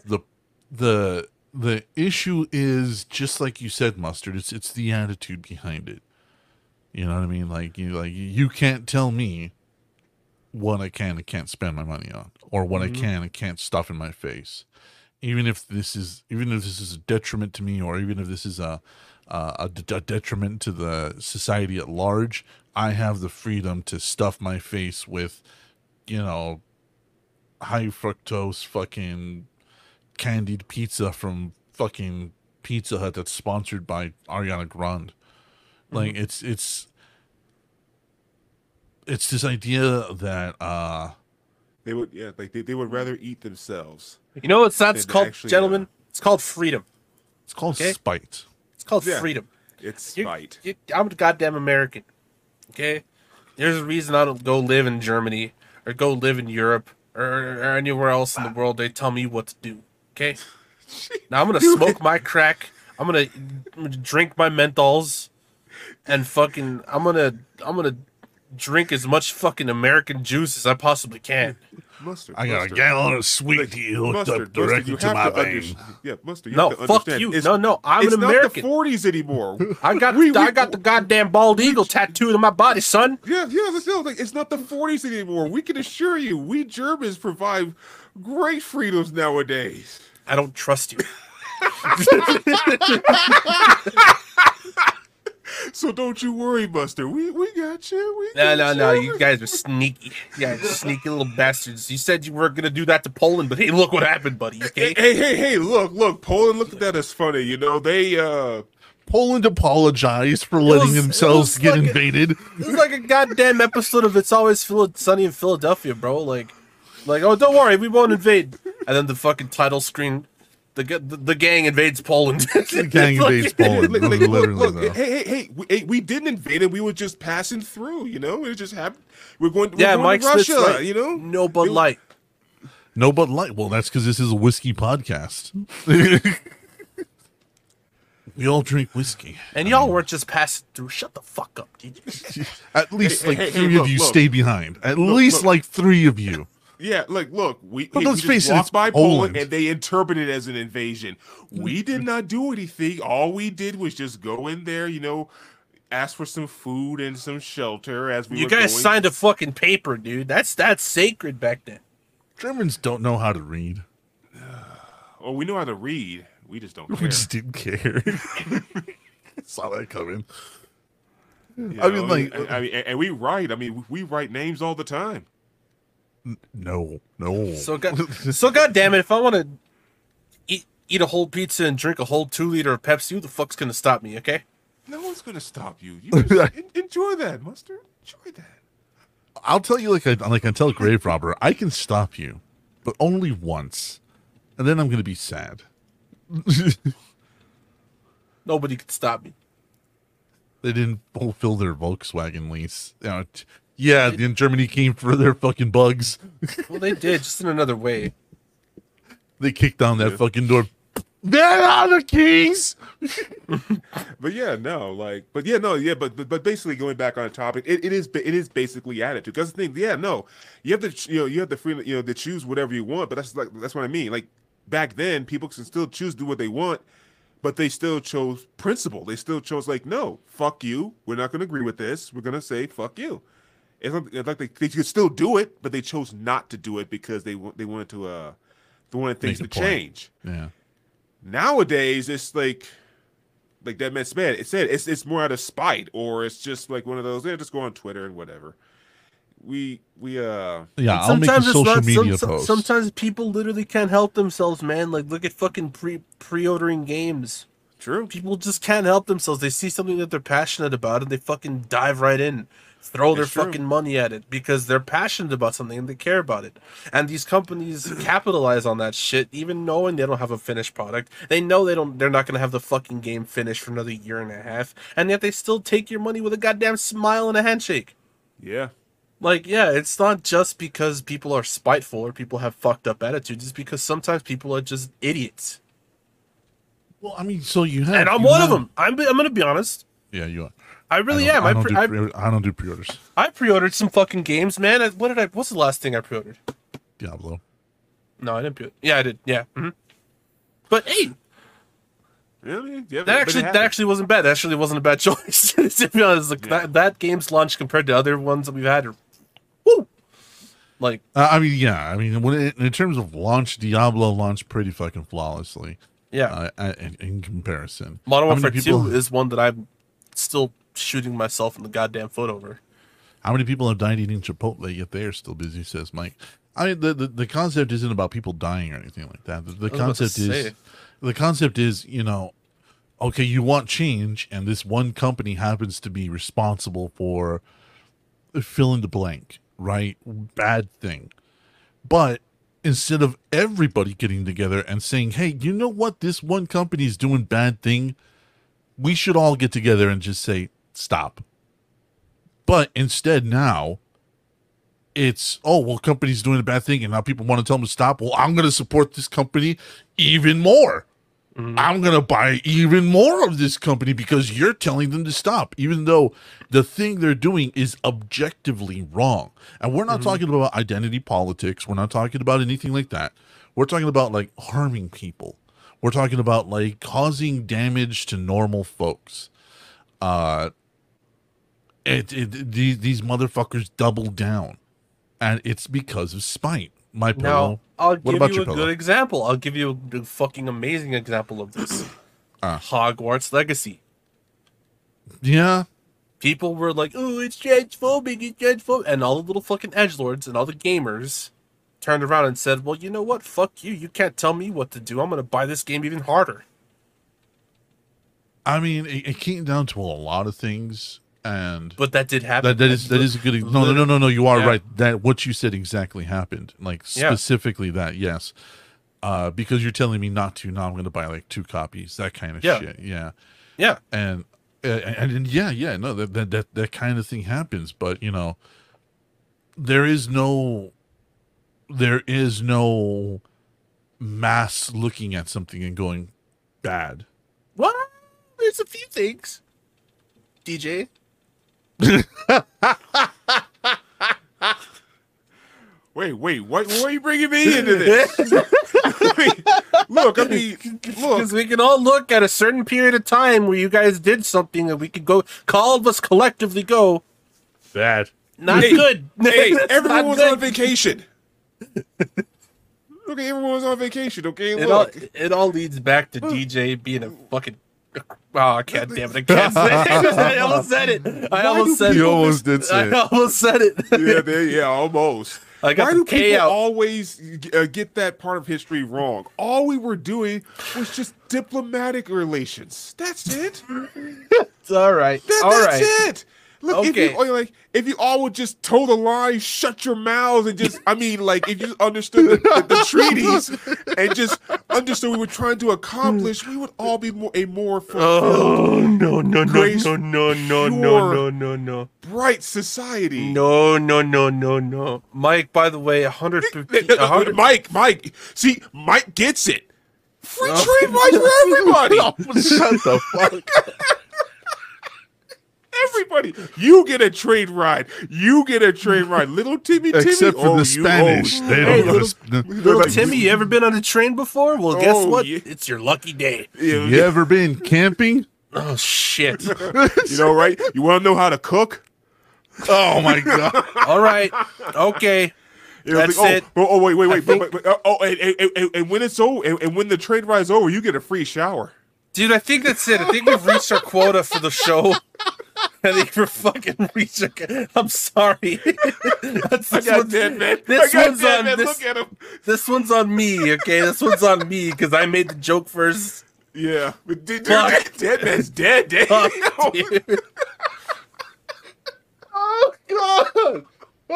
The issue is, just like you said, Mustard. It's the attitude behind it. You know what I mean? Like you can't tell me what I can and can't spend my money on, or what I can and can't stuff in my face. Even if this is a detriment to me, or even if this is a detriment to the society at large, I have the freedom to stuff my face with, you know, high fructose fucking candied pizza from fucking Pizza Hut that's sponsored by Ariana Grande. Like, it's this idea that They would they would rather eat themselves You know what that's And called, actually, gentlemen? It's called freedom. It's called Okay. spite. It's called Yeah. freedom. It's You're- spite. I'm a goddamn American. Okay? There's a reason I don't go live in Germany or go live in Europe or anywhere else in the world. They tell me what to do. Okay? Now I'm gonna smoke my crack. I'm gonna drink my menthols, and fucking I'm gonna drink as much fucking American juice as I possibly can. Mustard. I got a mustard. gallon of sweet tea hooked up directly you to have my to vein. Yeah, Mustard. You No, have to fuck understand. you. It's, No, I'm it's an American. not the 40s anymore. I got We- I got the goddamn bald eagle tattooed on my body, son. Yeah, no, like it's not the 40s anymore. We can assure you, we Germans provide great freedoms nowadays. I don't trust you. So don't you worry, Buster. We got you. We No, got no, you. you guys are sneaky. You guys are sneaky little bastards. You said you were gonna do that to Poland, but hey, look what happened, buddy. Okay. Hey, look, Poland looked at that as funny, you know. They Poland apologized for letting was- it themselves was get like a- invaded. It was like a goddamn episode of It's Always Sunny in Philadelphia, bro. Like, oh, don't worry, we won't invade. And then the fucking title screen, the gang invades Poland. The gang invades Poland. look, Literally, though. hey, we didn't invade it. We were just passing through, you know. It just happened. We're going Yeah, to Mike Russia, Smith's right. you know. No Bud Light. No Bud Light. Well, that's because this is a whiskey podcast. We all drink whiskey. And y'all weren't just passing through. Shut the fuck up, DJ. At least Hey, like hey, three hey, of look, you look. stay behind. At least look. like three of you. Yeah, look, we But we let's just face it, walked it's by Poland. and they interpreted it as an invasion. We did not do anything. All we did was just go in there, you know, ask for some food and some shelter as we You were guys going. signed a fucking paper, dude. That's sacred back then. Germans don't know how to read. Oh, we know how to read. We just don't We care. just didn't care. Saw that coming. You I mean, know? like- I mean, and we write. I mean, we write names all the time. No. So god damn it, if I want to eat a whole pizza and drink a whole 2-liter of Pepsi, who the fuck's gonna stop me? Okay. No one's gonna stop you. You just enjoy that, Mustard. Enjoy that. I'll tell you like I tell Grave Robber, I can stop you, but only once. And then I'm gonna be sad. Nobody could stop me. They didn't fulfill their Volkswagen lease. You know, yeah, then Germany came for their fucking bugs. Well, they did, just in another way. They kicked down that fucking door. There are the keys. But yeah, no, like, but but basically going back on topic, it is basically attitude. Because the thing, yeah, no, you have the freedom, to choose whatever you want. But that's what I mean. Like back then, people can still choose to do what they want, but they still chose principle. They still chose like, no, fuck you. We're not going to agree with this. We're going to say fuck you. It's like they could still do it, but they chose not to do it because they wanted things to Make a point. change. Yeah. Nowadays, it's like that man said. It's more out of spite, or it's just like one of those. Just go on Twitter and whatever. Yeah, I'll make a Sometimes it's social not- media some- post. Sometimes people literally can't help themselves, man. Like, look at fucking pre-ordering games. True. People just can't help themselves. They see something that they're passionate about and they fucking dive right in, throw their It's true. fucking money at it because they're passionate about something and they care about it. And these companies capitalize on that shit, even knowing they don't have a finished product. They know they're not gonna have the fucking game finished for another year and a half, and yet they still take your money with a goddamn smile and a handshake. Yeah. Like, yeah, it's not just because people are spiteful or people have fucked up attitudes. It's because sometimes people are just idiots. Well, I mean, so you have, And I'm you one of have- them. I'm gonna be honest. Yeah, you are. I really don't- am. I I don't do pre-orders. pre-ordered some fucking games, man. What's the last thing I pre-ordered? Diablo. No, I didn't pre-order. Yeah, I did. Yeah. But hey, Really? Yeah, that actually wasn't bad. That actually wasn't a bad choice. To be honest, like, that game's launch compared to other ones that we've had are, woo. Like, I mean, yeah. I mean, in terms of launch, Diablo launched pretty fucking flawlessly. yeah. In comparison, Modern How many Warfare people- 2 is one that I'm still shooting myself in the goddamn foot over. How many people have died eating Chipotle yet they are still busy? Says Mike. I mean, the concept isn't about people dying or anything like that. The about to concept is say. the concept is okay, you want change, and this one company happens to be responsible for fill in the blank, right? Bad thing, but instead of everybody getting together and saying, hey, you know what? This one company is doing bad thing. We should all get together and just say, stop. But instead now, it's, oh, well, company's doing a bad thing, and now people want to tell them to stop. Well, I'm going to support this company even more. I'm going to buy even more of this company because you're telling them to stop, even though the thing they're doing is objectively wrong. And we're not talking about identity politics. We're not talking about anything like that. We're talking about, like, harming people. We're talking about, like, causing damage to normal folks. These motherfuckers double down. And it's because of spite. My pillow. Now, I'll What give about you your a pillow? good example. I'll give you a fucking amazing example of this. Hogwarts Legacy. Yeah. People were like, oh, it's transphobic, it's transphobic. And all the little fucking edgelords and all the gamers turned around and said, well, you know what? Fuck you. You can't tell me what to do. I'm going to buy this game even harder. I mean, it came down to a lot of things. And But that did happen. that is a good. No. You are Yeah. right. That what you said exactly happened. Like Yeah. specifically that. Yes. Because you're telling me not to. Now I'm going to buy like 2 copies. That kind of Yeah. shit. Yeah. Yeah. And yeah. No, that kind of thing happens. But you know, there is no mass looking at something and going bad. Well, there's a few things. DJ. Wait, why are you bringing me into this? Look, Because we can all look at a certain period of time where you guys did something and we could go, all of us collectively go, Bad. not Hey, good. Hey, That's everyone not was good. on vacation. Okay, everyone was on vacation. Okay, It look. all leads back to DJ being a fucking. Oh, God damn it. I can't say it. I almost said it. I almost said it. You almost did say I it. almost said it. Yeah, almost. I got Why the do K people out. always get that part of history wrong? All we were doing was just diplomatic relations. That's it. It's all right. All That's right. it. Look, Okay. if you all would just toe the line, shut your mouths, and just, I mean, like, if you understood the treaties and just understood what we were trying to accomplish, we would all be more fulfilled, No, Grace, pure- no. bright society. No. Mike, by the way, 150. Mike, see, Mike gets it. Free trade rights for everybody. Shut the fuck up. Everybody, you get a trade ride. Little Timmy, Except for the Spanish. They Hey, don't little- know. Little Timmy, you ever been on a train before? Well, guess Oh, what? yeah. It's your lucky day. You ever been camping? Oh, shit. You know, right? You want to know how to cook? Oh my god. All right. Okay. You know, That's like, it. And when it's over, and when the trade ride's over, you get a free shower. Dude, I think that's it. I think we've reached our quota for the show. I think we're fucking reached our... I'm sorry. This one's on Look at him. This one's on me, okay? This one's on me because I made the joke first. Yeah, but Fuck. dead man's dead. Damn. Fuck, dude. Oh god.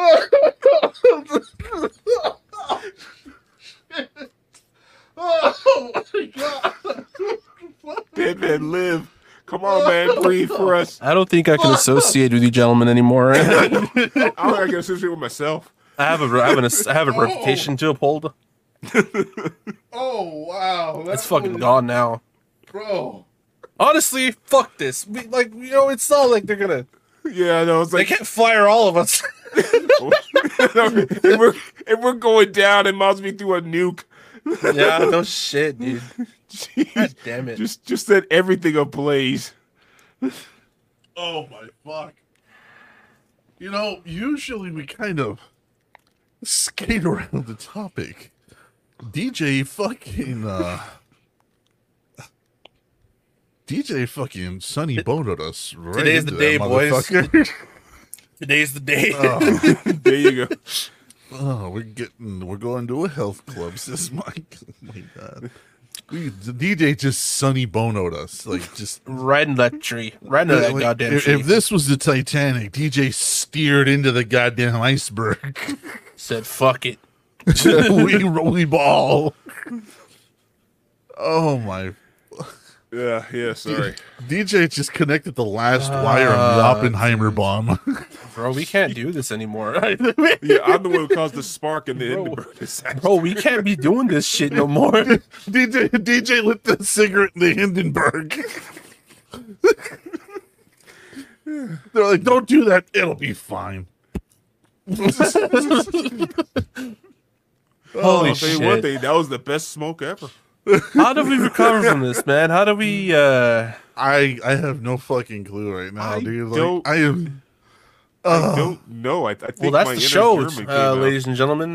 Oh my god. Dead man live. Come on, man, breathe for us. I don't think I can associate with you gentlemen anymore. I don't think I can associate with myself. I have a reputation to uphold. Oh wow. It's fucking gone now. Bro. Honestly, fuck this. It's not like they're gonna... Yeah, I know. It's They like can't fire all of us. if we're going down, it must be through a nuke. Yeah, no shit, dude. Jeez. God damn it. Just set everything ablaze. Oh my fuck. You know, usually we kind of skate around the topic. DJ fucking Sonny Bonoed us right Today's into the day, that boys. motherfucker. Today's the day. There you go. Oh, we're going to a health club, says Mike. Oh my god. The DJ just Sonny Bonoed us. Like just Right in that tree. Right into that like, goddamn if, tree. if this was the Titanic, DJ steered into the goddamn iceberg. Said, fuck it. we ball. Oh my. Yeah, sorry. DJ just connected the last wire on the Oppenheimer bomb. Bro, we can't do this anymore. Yeah, I'm the one who caused the spark in the Bro. Hindenburg disaster. Bro, we can't be doing this shit no more. DJ lit the cigarette in the Hindenburg. They're like, don't do that. It'll be fine. Holy I'll tell you one shit. thing, that was the best smoke ever. How do we recover from this, man? How do we, I have no fucking clue right now, I dude. Like, don't- I am. I don't know. I think Well, that's my the inner show, German came out. ladies and gentlemen.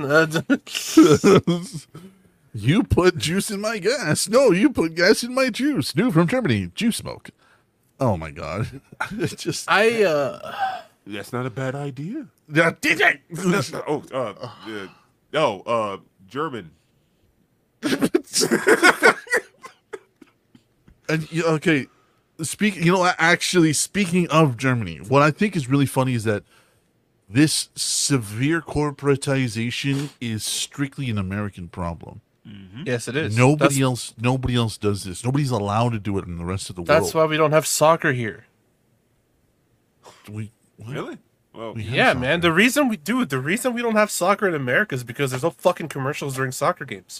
You put juice in my gas. No, you put gas in my juice. New from Germany, juice smoke. Oh my god. It's just That's not a bad idea. yeah, DJ. German. And okay, speaking of Germany, what I think is really funny is that this severe corporatization is strictly an American problem. yes, it is. Nobody That's- else does this. Nobody's allowed to do it in the rest of the That's world. why we don't have soccer here. What? Really? Well, We have Yeah, soccer. man. The reason we don't have soccer in America is because there's no fucking commercials during soccer games.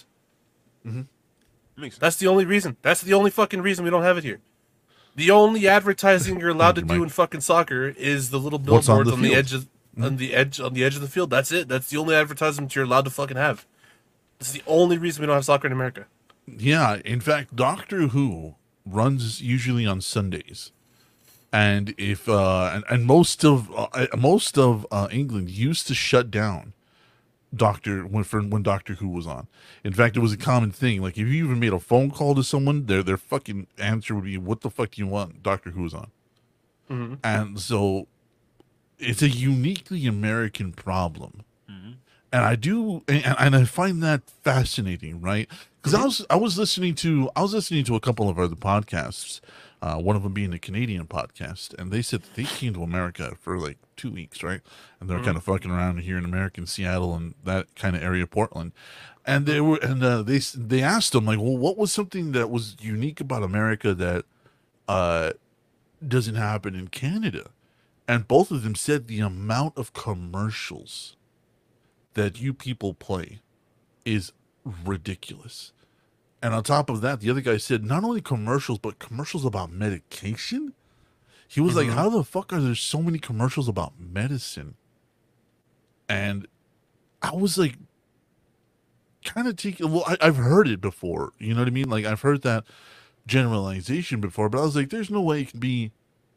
makes sense. That's the only reason. That's the only fucking reason we don't have it here. The only advertising you're allowed to Thank you, do Mike. in fucking soccer is the little What's on billboards the on the field? edge of on the edge of the field. That's it. That's the only advertisement you're allowed to fucking have. That's the only reason we don't have soccer in America. Yeah, in fact, Doctor Who runs usually on Sundays, and if and most of England used to shut down when Doctor Who was on. In fact, it was a common thing. Like if you even made a phone call to someone, their fucking answer would be, "What the fuck do you want?" Doctor Who is on, and so it's a uniquely American problem. And I do, and I find that fascinating, right? Because I was listening to a couple of other podcasts, one of them being a Canadian podcast, and they said that they came to America for like 2 weeks, right? And they're kind of fucking around here in America, in Seattle, and that kind of area, Portland. And they asked them like, well, what was something that was unique about America that doesn't happen in Canada? And both of them said the amount of commercials that you people play is ridiculous. And on top of that, the other guy said not only commercials, but commercials about medication. He was like, how the fuck are there so many commercials about medicine? And I was like, kind of taking, well, I've heard it before. You know what I mean? Like, I've heard that generalization before, but I was like, there's no way it can be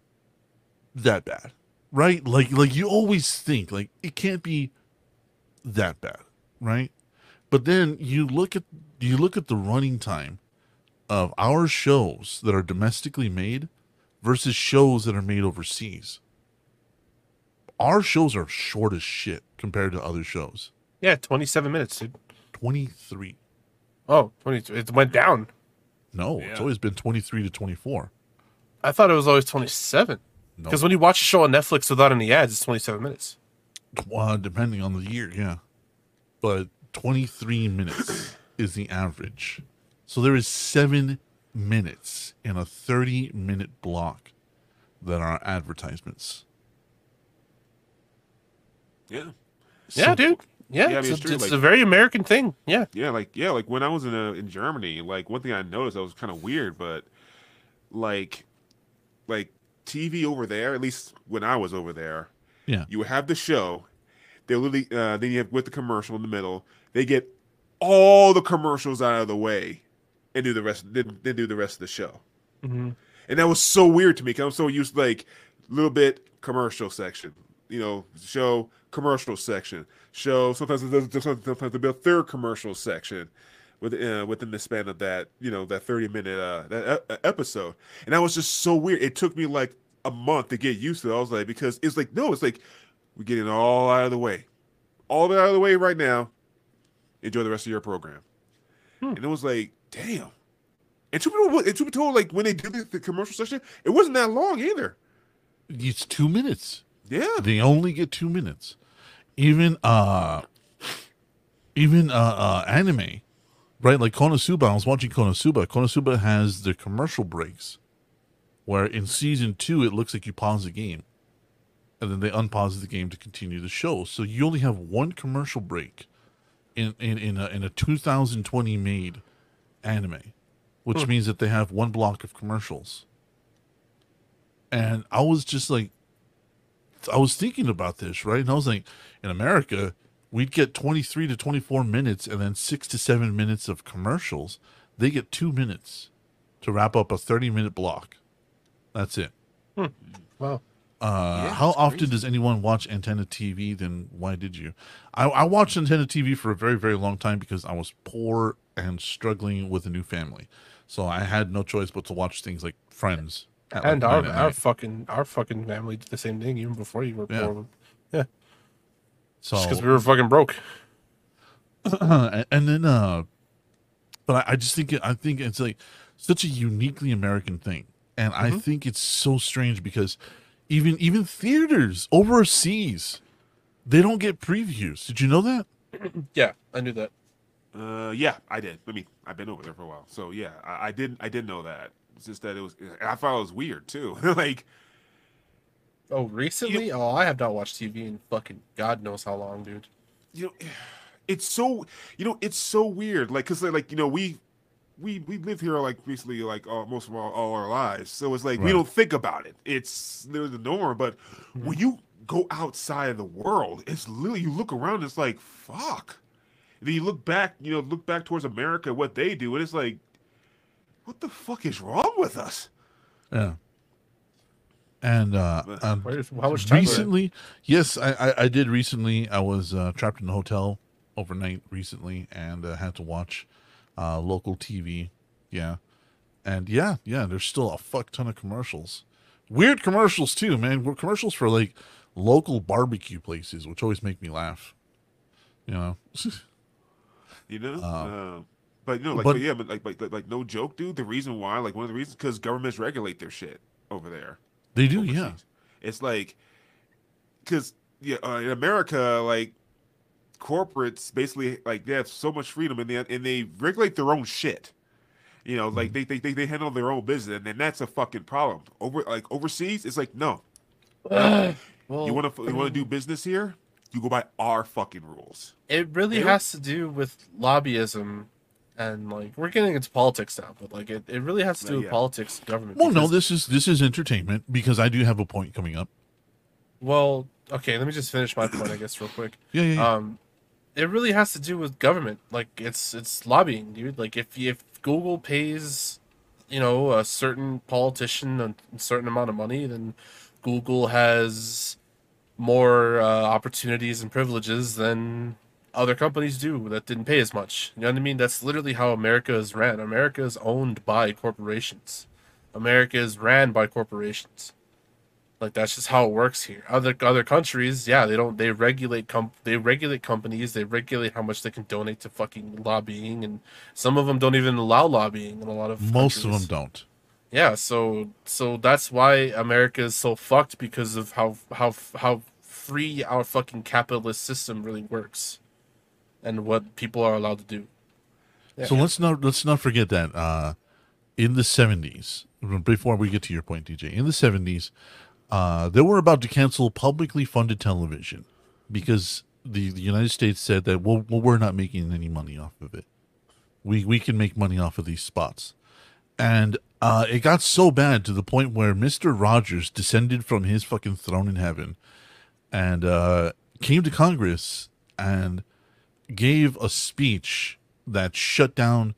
that bad. Right? Like you always think, like, it can't be that bad, right? But then you look at the running time of our shows that are domestically made versus shows that are made overseas. Our shows are short as shit compared to other shows. Yeah, 27 minutes, dude. 23. Oh, 22. It went down. No, it's always been 23 to 24. I thought it was always 27. No. Because when you watch a show on Netflix without any ads, it's 27 minutes. Depending on the year, yeah. But 23 minutes is the average. So there is 7 minutes in a 30-minute block that are advertisements. Yeah. Yeah, So- dude. Yeah, Yeah, I mean, it's, it's true, it's like- a very American thing. Yeah. Yeah, like when I was in Germany, like one thing I noticed that was kind of weird, but like TV over there, at least when I was over there, Yeah. you would have the show. They literally then you have with the commercial in the middle. They get all the commercials out of the way and do the rest. Then do the rest of the show. Mhm. And that was so weird to me because I'm so used to like little bit commercial section, show commercial section, show sometimes there'll be a third commercial section within the span of that that 30-minute episode, and that was just so weird. It took me like a month to get used to it. I was like, because it's like no, it's like we're getting it all out of the way, all of it out of the way right now. Enjoy the rest of your program, and it was like, damn. And truth be told, like when they did the commercial section, it wasn't that long either. It's 2 minutes. Yeah. They only get 2 minutes. Even even anime, right? Like Konosuba. I was watching Konosuba. Konosuba has the commercial breaks, where in season 2 it looks like you pause the game, and then they unpause the game to continue the show. So you only have one commercial break in a 2020 made anime, which means that they have one block of commercials. And I was just like, I was thinking about this, right? And I was like, in America, we'd get 23 to 24 minutes and then 6 to 7 minutes of commercials. They get 2 minutes to wrap up a 30-minute block. That's it. Wow. How often does anyone watch Antenna TV? Then why did you? I watched Antenna TV for a very, very long time because I was poor and struggling with a new family. So I had no choice but to watch things like Friends. at, like, And 9 at night. our fucking family did the same thing even before you were Yeah. born. Yeah. So Just because we were fucking broke. and then but I just think I think it's like such a uniquely American thing, and I think it's so strange because even theaters overseas, they don't get previews. Did you know that? Yeah, I knew that. Yeah, I did. I've been over there for a while, so yeah, I did know that. It's just that I thought it was weird too. Like, Oh, recently? Oh, I have not watched TV in fucking God knows how long, dude. you know, it's so, it's so weird. Like, cause like, we lived here like recently, like most of all our lives. So it's like we Right. don't think about it. It's literally the norm. But when you go outside of the world, it's literally you look around. It's like fuck. And then you look back, look back towards America, what they do, and it's like, what the fuck is wrong with us? Yeah. And How much time? recently, yes, I did recently. I was trapped in a hotel overnight recently and had to watch local TV. Yeah. And yeah, there's still a fuck ton of commercials. Weird commercials too, man. Commercials for like local barbecue places, which always make me laugh. You know? But like, but- but yeah, but like, no joke, dude. The reason why, like, one of the reasons, because governments regulate their shit over there. They do, yeah. Overseas. It's like, because in America, like, corporates basically like they have so much freedom and they regulate their own shit. Like they handle their own business, and then that's a fucking problem. Overseas, it's like no. Well, You want to do business here? You go by our fucking rules. it really They don't- has to do with lobbyism, and like we're getting into politics now, but like it really has to do with Yeah. politics, and government. Well, no, because- this is entertainment because I do have a point coming up. Well, okay, let me just finish my point, I guess, real quick. Yeah. It really has to do with government. Like it's lobbying, dude. Like if Google pays, a certain politician a certain amount of money, then Google has more opportunities and privileges than other companies do that didn't pay as much. You know what I mean? That's literally how America is ran. America is owned by corporations. America is ran by corporations. Like that's just how it works here. Other countries, yeah, they regulate companies, they regulate how much they can donate to fucking lobbying, and some of them don't even allow lobbying in a lot of Most of countries. them don't. Yeah, so that's why America is so fucked, because of how free our fucking capitalist system really works, and what people are allowed to do. Yeah. So let's not forget that in the 70s, before we get to your point, DJ, in the 70s, they were about to cancel publicly funded television because the United States said that well we're not making any money off of it. We can make money off of these spots. And it got so bad to the point where Mr. Rogers descended from his fucking throne in heaven and came to Congress and gave a speech that shut down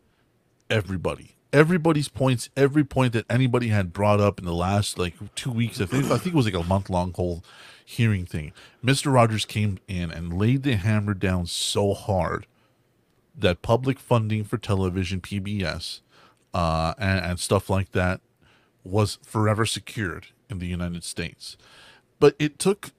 everybody's points, every point that anybody had brought up in the last like 2 weeks. I think it was like a month-long whole hearing thing. Mr. Rogers came in and laid the hammer down so hard that public funding for television, PBS, and stuff like that was forever secured in the United States. But it took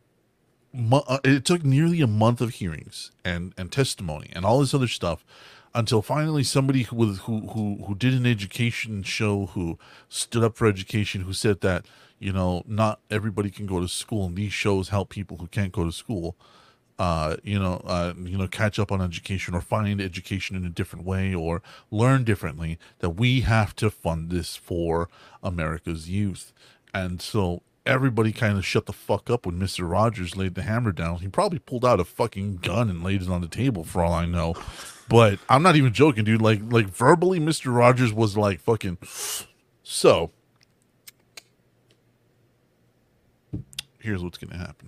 nearly a month of hearings and testimony and all this other stuff until finally somebody who did an education show, who stood up for education, who said that not everybody can go to school and these shows help people who can't go to school, catch up on education or find education in a different way or learn differently, that we have to fund this for America's youth. And so everybody kind of shut the fuck up when Mr. Rogers laid the hammer down. He probably pulled out a fucking gun and laid it on the table for all I know. But I'm not even joking, dude. Like verbally, Mr. Rogers was like fucking. So here's what's gonna happen.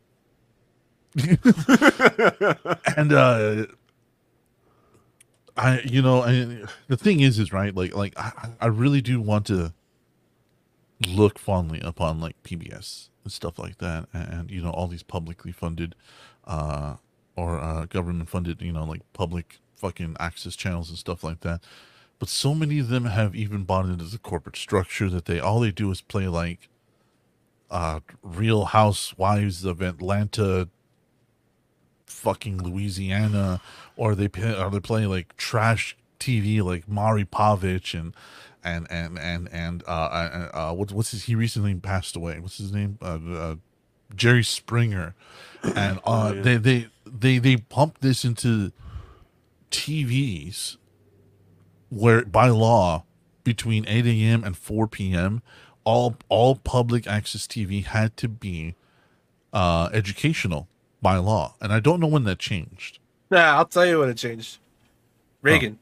And the thing is right, like I really do want to look fondly upon like PBS and stuff like that, and all these publicly funded or government funded, like public fucking access channels and stuff like that. But so many of them have even bought into the corporate structure that all they do is play like Real Housewives of Atlanta, fucking Louisiana, or they play like trash TV like Maury Povich and what's his, he recently passed away. What's his name? Jerry Springer, and they pump this into TVs where by law between 8 a.m. and 4 p.m. all public access TV had to be educational by law, and I don't know when that changed. Nah, I'll tell you when it changed. Reagan.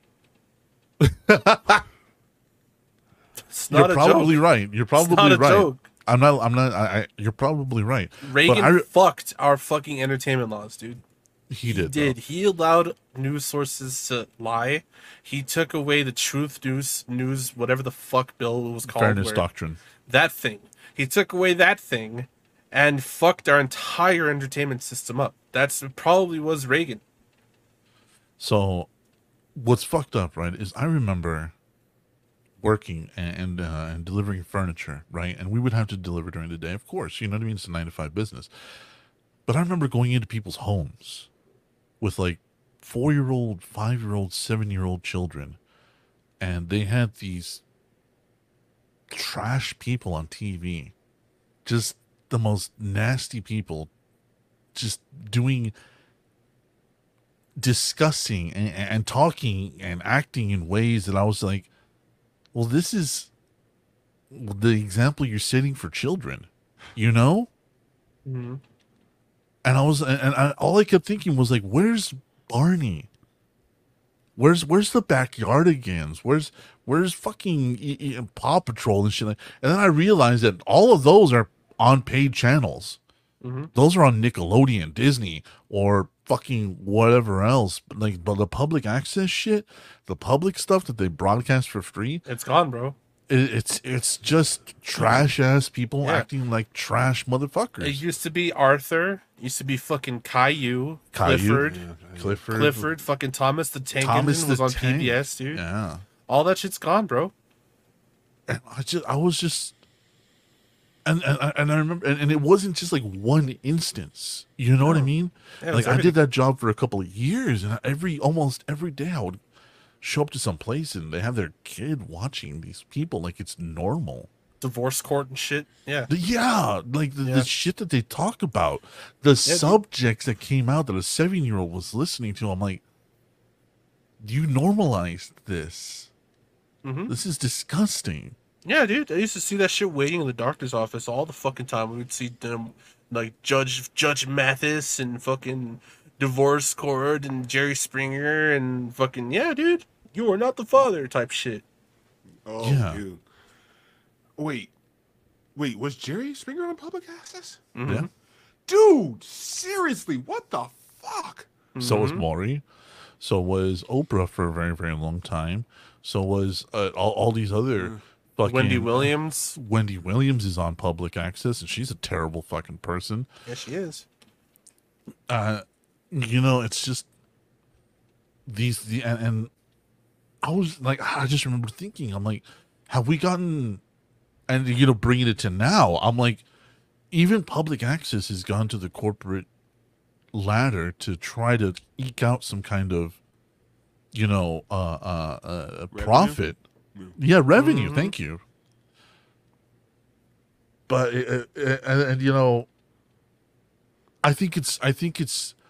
You're probably right. You're probably right. Joke. I'm not. You're probably right. Reagan fucked our fucking entertainment laws, dude. He did. He allowed news sources to lie. He took away the truth news, whatever the fuck bill was called. Fairness doctrine. That thing. He took away that thing and fucked our entire entertainment system up. That's probably was Reagan. So, what's fucked up, right, is I remember working and delivering furniture, right? And we would have to deliver during the day, of course. You know what I mean? It's a 9-to-5 business. But I remember going into people's homes with like 4-year-old, 5-year-old, 7-year-old children, and they had these trash people on TV, just the most nasty people, just discussing and talking and acting in ways that I was like, well, this is the example you're setting for children, Mm-hmm. And all I kept thinking was like, where's Barney? Where's the Backyardigans? Where's fucking Paw Patrol and shit? And then I realized that all of those are on paid channels. Mm-hmm. Those are on Nickelodeon, Disney, or fucking whatever else. But the public access shit, the public stuff that they broadcast for free, it's gone, bro. It's just trash ass people acting like trash motherfuckers. It used to be Arthur. Used to be fucking Caillou. Clifford. Fucking Thomas the Tank Engine was on PBS, dude. Yeah. All that shit's gone, bro. And I was just. And I remember, and it wasn't just like one instance. You know what I mean? Yeah, like I did that job for a couple of years, and almost every day I would show up to some place and they have their kid watching these people like it's normal. Divorce court and shit. Yeah. The shit that they talk about, the subjects that came out that a 7-year-old was listening to. I'm like, you normalized this. Mm-hmm. This is disgusting. Yeah, dude. I used to see that shit waiting in the doctor's office all the fucking time. We would see them like Judge Mathis and fucking Divorce Court and Jerry Springer and fucking, yeah, dude. You are not the father type shit. Oh, yeah. Dude. Wait, was Jerry Springer on public access? Mm-hmm. Yeah. Dude, seriously, what the fuck? So was Maury. So was Oprah for a very, very long time. So was all these other fucking... Wendy Williams. Wendy Williams is on public access, and she's a terrible fucking person. Yeah, she is. It's just and I was like, I just remember thinking, I'm like, have we gotten, and bringing it to now, I'm like, even public access has gone to the corporate ladder to try to eke out some kind of, profit. Yeah, revenue. Mm-hmm. Thank you. But I think it's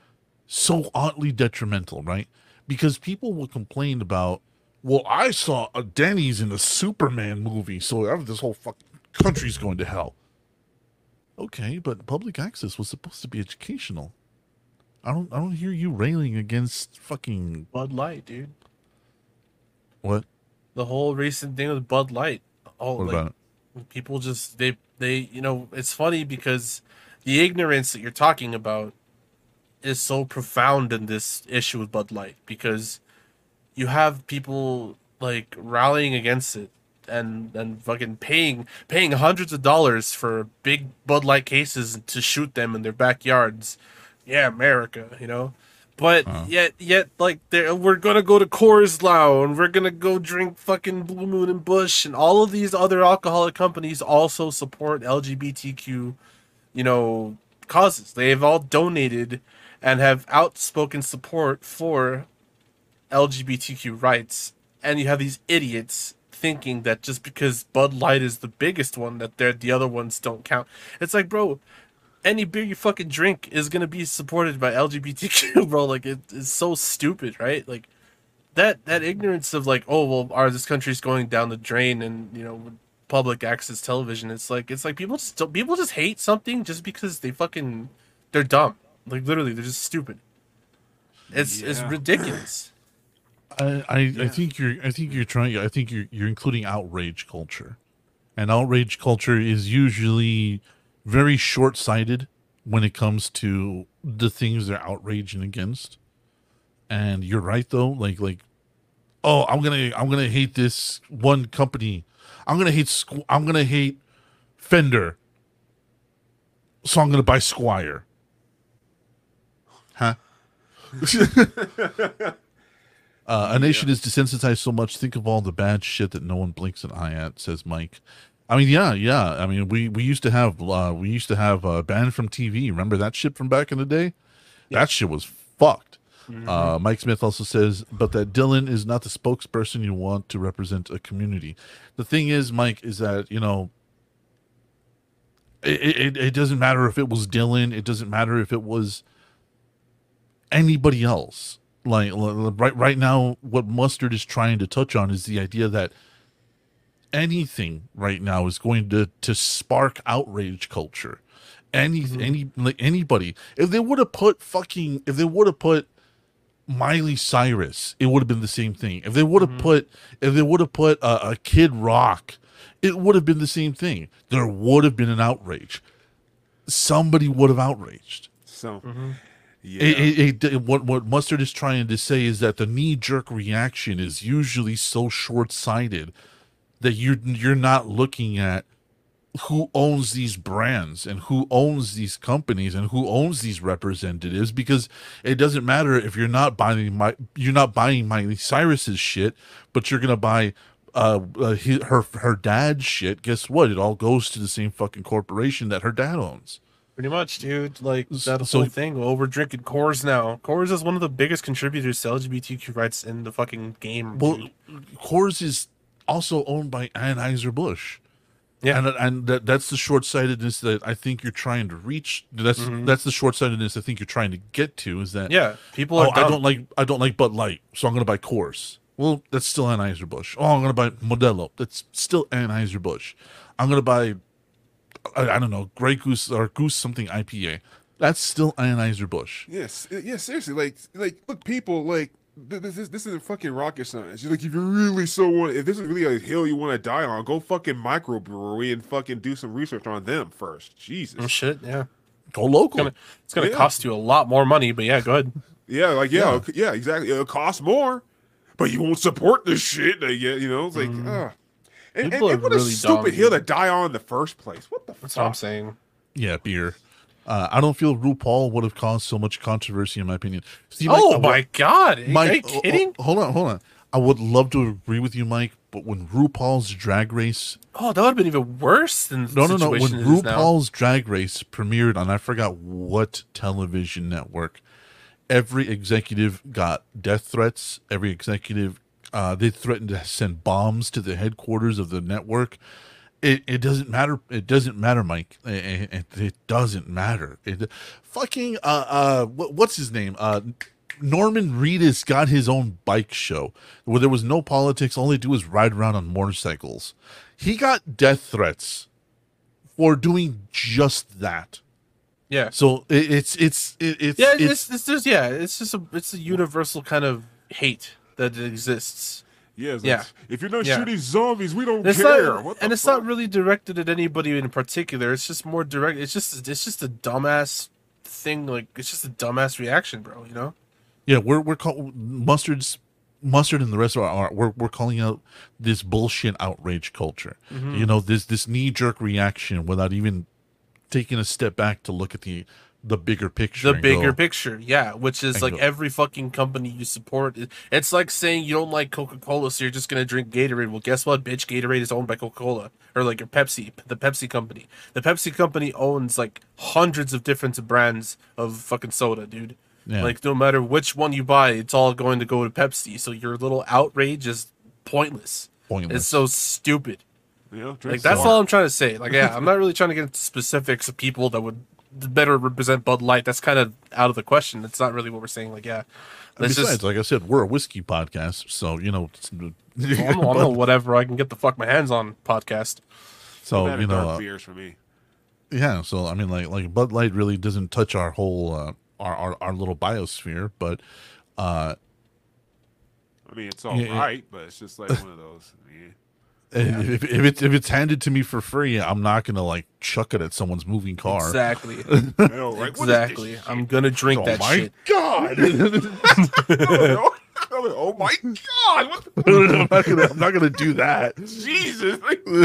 so oddly detrimental, right? Because people will complain about, well, I saw a Denny's in a Superman movie, so this whole fucking country's going to hell. Okay, but public access was supposed to be educational. I don't hear you railing against fucking Bud Light, dude. what? The whole recent thing with Bud Light. Oh, What like about it? people just they it's funny because the ignorance that you're talking about is so profound in this issue with Bud Light because you have people like rallying against it and fucking paying hundreds of dollars for big Bud Light cases to shoot them in their backyards. Yeah, America, you know. But yet, like, we're gonna go to Coors Low and we're gonna go drink fucking Blue Moon and Bush and all of these other alcoholic companies also support LGBTQ, causes. They've all donated and have outspoken support for LGBTQ rights, and you have these idiots thinking that just because Bud Light is the biggest one, that the other ones don't count. It's like, bro, any beer you fucking drink is gonna be supported by LGBTQ, bro. Like it's so stupid, right? Like that ignorance of like, oh well, this country's going down the drain, and with public access television. It's like people just hate something just because they're dumb. Like literally, they're just stupid. It's ridiculous. I think you're including outrage culture, and outrage culture is usually very short-sighted when it comes to the things they're outraging against. And you're right though, like oh, I'm gonna hate this one company. I'm gonna hate Fender, so I'm gonna buy Squire. Huh? A nation is desensitized so much. Think of all the bad shit that no one blinks an eye at, says Mike. I mean, yeah. I mean, we used to have banned from TV. Remember that shit from back in the day? Yeah. That shit was fucked. Mm-hmm. Mike Smith also says, but that Dylan is not the spokesperson you want to represent a community. The thing is, Mike, is that it doesn't matter if it was Dylan. It doesn't matter if it was anybody else. Like right now, what Mustard is trying to touch on is the idea that anything right now is going to spark outrage culture. Anybody. If they would have put Miley Cyrus, it would have been the same thing. If they would have put a Kid Rock, it would have been the same thing. There would have been an outrage. Somebody would have outraged. So. Yeah. What Mustard is trying to say is that the knee-jerk reaction is usually so short-sighted that you're not looking at who owns these brands and who owns these companies and who owns these representatives, because it doesn't matter if you're not buying Miley Cyrus's shit, but you're gonna buy her dad's shit. Guess what? It all goes to the same fucking corporation that her dad owns. Pretty much, dude. Like that whole thing. Well, we're drinking Coors now. Coors is one of the biggest contributors to LGBTQ rights in the fucking game. Well, Coors is also owned by Anheuser-Busch. Yeah, and that's the short-sightedness that I think you're trying to reach. That's the short-sightedness I think you're trying to get to. Is that people are dumb. I don't like Bud Light, so I'm going to buy Coors. Well, that's still Anheuser-Busch. Oh, I'm going to buy Modelo. That's still Anheuser-Busch. I'm going to buy, I don't know, Grey Goose or Goose something IPA. That's still Anheuser-Busch. Yes, seriously. Like, look, people, like, this isn't fucking rocket science. Like, if you really if this is really a hill you want to die on, go fucking microbrewery and fucking do some research on them first. Jesus. Oh, shit, yeah. Go local. It's gonna cost you a lot more money, but yeah, go ahead. Yeah, exactly. It'll cost more, but you won't support this shit. It's like, And what a stupid hill to die on in the first place. What the fuck? That's what I'm saying. Yeah, beer. I don't feel RuPaul would have caused so much controversy, in my opinion. See, Mike, my God. Mike, are you kidding? Hold on. I would love to agree with you, Mike, but when RuPaul's Drag Race... Oh, that would have been even worse than the situation When it is RuPaul's now. Drag Race premiered on, I forgot what television network, every executive got death threats. Every executive, they threatened to send bombs to the headquarters of the network. It doesn't matter. It doesn't matter, Mike. It doesn't matter. Fucking what's his name? Norman Reedus got his own bike show where there was no politics. All they do is ride around on motorcycles. He got death threats for doing just that. Yeah. So it's it's a universal kind of hate that exists. Yes. Yeah. If you're not Yeah. shooting zombies, we don't It's care. not, What the and it's fuck? not really directed at anybody in particular. It's just more direct. It's just a dumbass thing. Like it's just a dumbass reaction, bro. You know. Yeah, we're mustard and the rest of our we're calling out this bullshit outrage culture. Mm-hmm. You know, this knee jerk reaction without even taking a step back to look at the bigger picture. The bigger picture, yeah, which is and like go- every fucking company you support. It's like saying you don't like Coca-Cola, so you're just gonna drink Gatorade. Well, guess what, bitch? Gatorade is owned by Coca-Cola, or like your Pepsi, the Pepsi company. The Pepsi company owns like hundreds of different brands of fucking soda, dude. Yeah. Like no matter which one you buy, it's all going to go to Pepsi. So your little outrage is pointless. Pointless. It's so stupid. You know, Like drink that's water. all I'm trying to say. Like, yeah, I'm not really trying to get into specifics of people that would better represent Bud Light. That's kind of out of the question. That's not really what we're saying. Like, yeah, And let's besides, just like I said, we're a whiskey podcast, so you know. I'm a whatever I can get the fuck my hands on podcast. So Better you know, dark beers for me. yeah. So I mean, like Bud Light really doesn't touch our whole our little biosphere, but I mean, it's all Yeah. right, but it's just like one of those. Yeah. if it's handed to me for free, I'm not gonna like chuck it at someone's moving car. Exactly, I know, right? What is this exactly. shit? I'm gonna drink Oh that my shit. god! Oh my god! What the I'm not gonna do that. Jesus!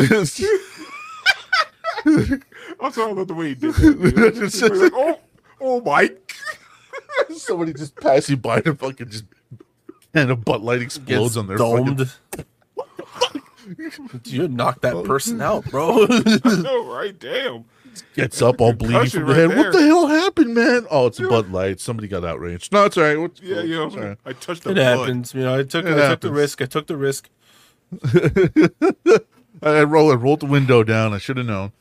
I'm sorry about the way he did that. dude. Like, oh my! Somebody just passing by and fucking just and a Bud Light explodes Gets on their fucking. domed. You knock that person out, bro. I know, right? Damn. Gets up all bleeding Concussion from the right head. there. What the hell happened, man? Oh, it's a Bud Light. Somebody got outraged. No, it's all right. What's Yeah, you it's all know, right. I touched the It blood. happens. You know, I took the happens. risk. I took the risk. I rolled the window down. I should have known.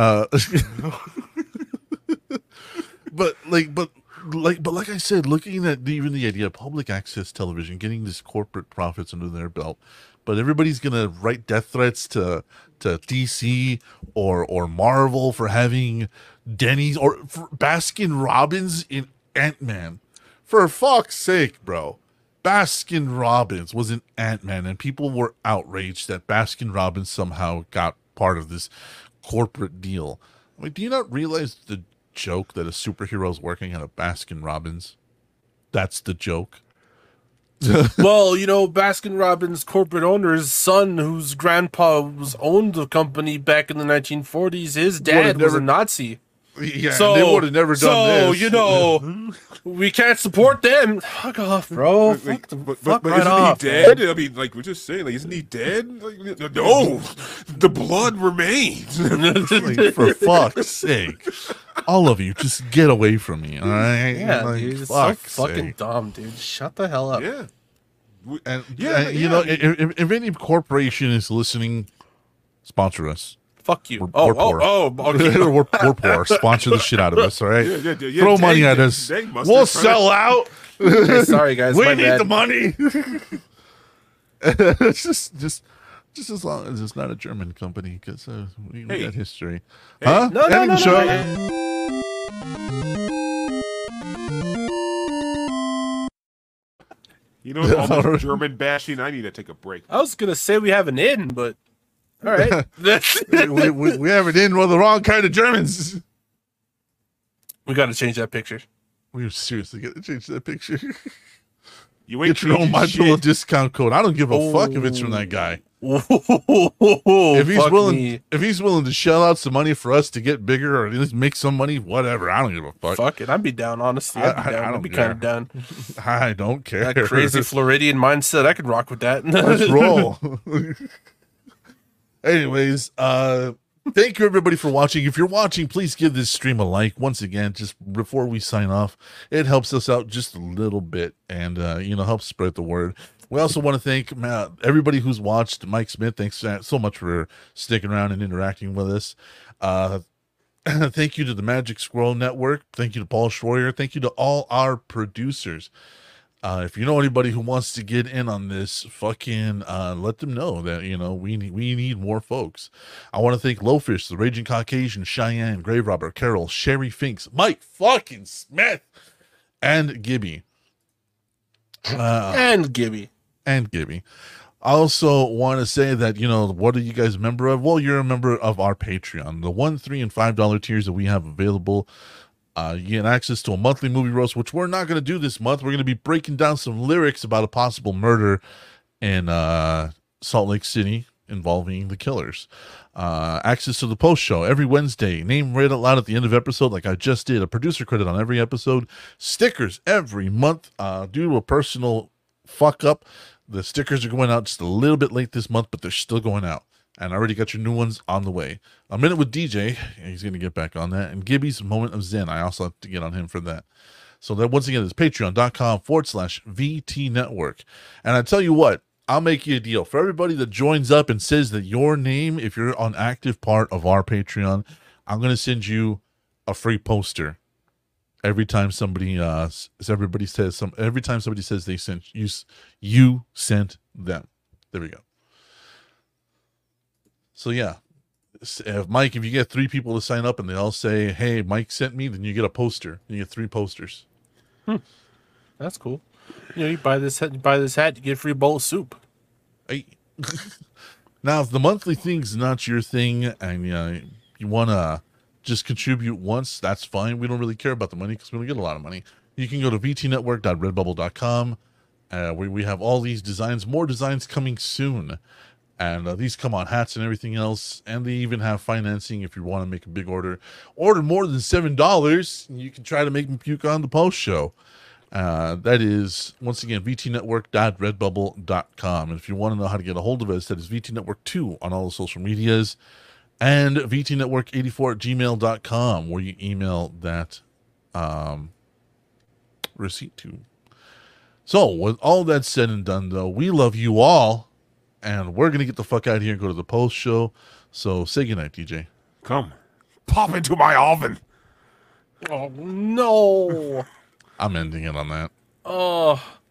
But like I said, looking at even the idea of public access television, getting this corporate profits under their belt, but everybody's gonna write death threats to DC or Marvel for having Denny's or for Baskin Robbins in Ant-Man. For fuck's sake, bro. Baskin Robbins was in Ant-Man, and people were outraged that Baskin Robbins somehow got part of this corporate deal. I mean, do you not realize the joke that a superhero is working at a Baskin Robbins? That's the joke. Well, you know, Baskin Robbins' corporate owner's son, whose grandpa owned the company back in the 1940s, his dad was a Nazi. Yeah, So they would have never done this. So you know, we can't support them. Fuck off, bro. Fuck, fuck right isn't off. he dead? I mean, like we're just saying, like, isn't he dead? Like, no, the blood remains. Like, for fuck's sake, all of you, just get away from me. All right? Yeah, Like, dude, it's so fuck's fucking sake. dumb, dude. Shut the hell up. Yeah. And Yeah, you yeah. know, if any corporation is listening, sponsor us. Fuck you. We're poor. Okay. we're poor. Sponsor the shit out of us, all right? Yeah, Throw dang, money at dang, us. dang, Mustard, We'll trying sell out. Hey, sorry, guys. We my need bad. the money. It's just as long as it's not a German company, because we Hey. got history. Hey. Huh? No, no, Ending no, the show. no. You know, all this German bashing. I need to take a break. I was gonna say we have an in, but all right. we have it in with the wrong kind of Germans. We got to change that picture. We seriously got to change that picture. You ain't Get your own changing My Pillow shit. discount code. I don't give a fuck if it's from that guy. If If he's willing to shell out some money for us to get bigger or at least make some money, whatever. I don't give a fuck. fuck it, I'd be down. Honestly, I'd be I down. I'd don't be care. kind of down. I don't care. That crazy Floridian mindset, I could rock with that. Let's roll. Anyways, thank you everybody for watching. If you're watching, please give this stream a like. Once again, just before we sign off, it helps us out just a little bit and helps spread the word. We also want to thank everybody who's watched. Mike Smith, thanks so much for sticking around and interacting with us. Thank you to the Magic Squirrel Network. Thank you to Paul Schroyer. Thank you to all our producers. If you know anybody who wants to get in on this, fucking let them know that, you know, we need more folks. I want to thank Lowfish, the Raging Caucasian, Cheyenne, Grave Robber, Carol, Sherry Finks, Mike fucking Smith, and Gibby. And Gibby. I also want to say that, you know, what are you guys a member of? Well, you're a member of our Patreon. The $1, $3, and $5 tiers that we have available. You get access to a monthly movie roast, which we're not going to do this month. We're going to be breaking down some lyrics about a possible murder in Salt Lake City involving the killers. Access to the post show every Wednesday. Name read out loud at the end of episode, like I just did. A producer credit on every episode. Stickers every month. Due to a personal fuck up, the stickers are going out just a little bit late this month, but they're still going out. And I already got your new ones on the way. A Minute with DJ, he's going to get back on that. And Gibby's Moment of Zen, I also have to get on him for that. So that, once again, is patreon.com/VT Network. And I tell you what, I'll make you a deal. For everybody that joins up and says that your name, if you're an active part of our Patreon, I'm going to send you a free poster. Every time somebody every time somebody says they sent you sent them. There we go. So yeah, Mike, if you get 3 people to sign up and they all say, "Hey, Mike sent me," then you get a poster. You get 3 posters. That's cool. You know, you buy this hat, you get a free bowl of soup. Hey. Now, if the monthly thing's not your thing and you want to just contribute once, that's fine. We don't really care about the money because we don't get a lot of money. You can go to vtnetwork.redbubble.com where we have all these designs, more designs coming soon. And these come on hats and everything else. And they even have financing if you want to make a big order. Order more than $7, you can try to make me puke on the post show. That is, once again, vtnetwork.redbubble.com. And if you want to know how to get a hold of us, that is vtnetwork2 on all the social medias. And vtnetwork84@gmail.com, where you email that receipt to. So, with all that said and done, though, we love you all. And we're going to get the fuck out of here and go to the post show. So say goodnight, DJ. Come. Pop into my oven. Oh, no. I'm ending it on that. Oh.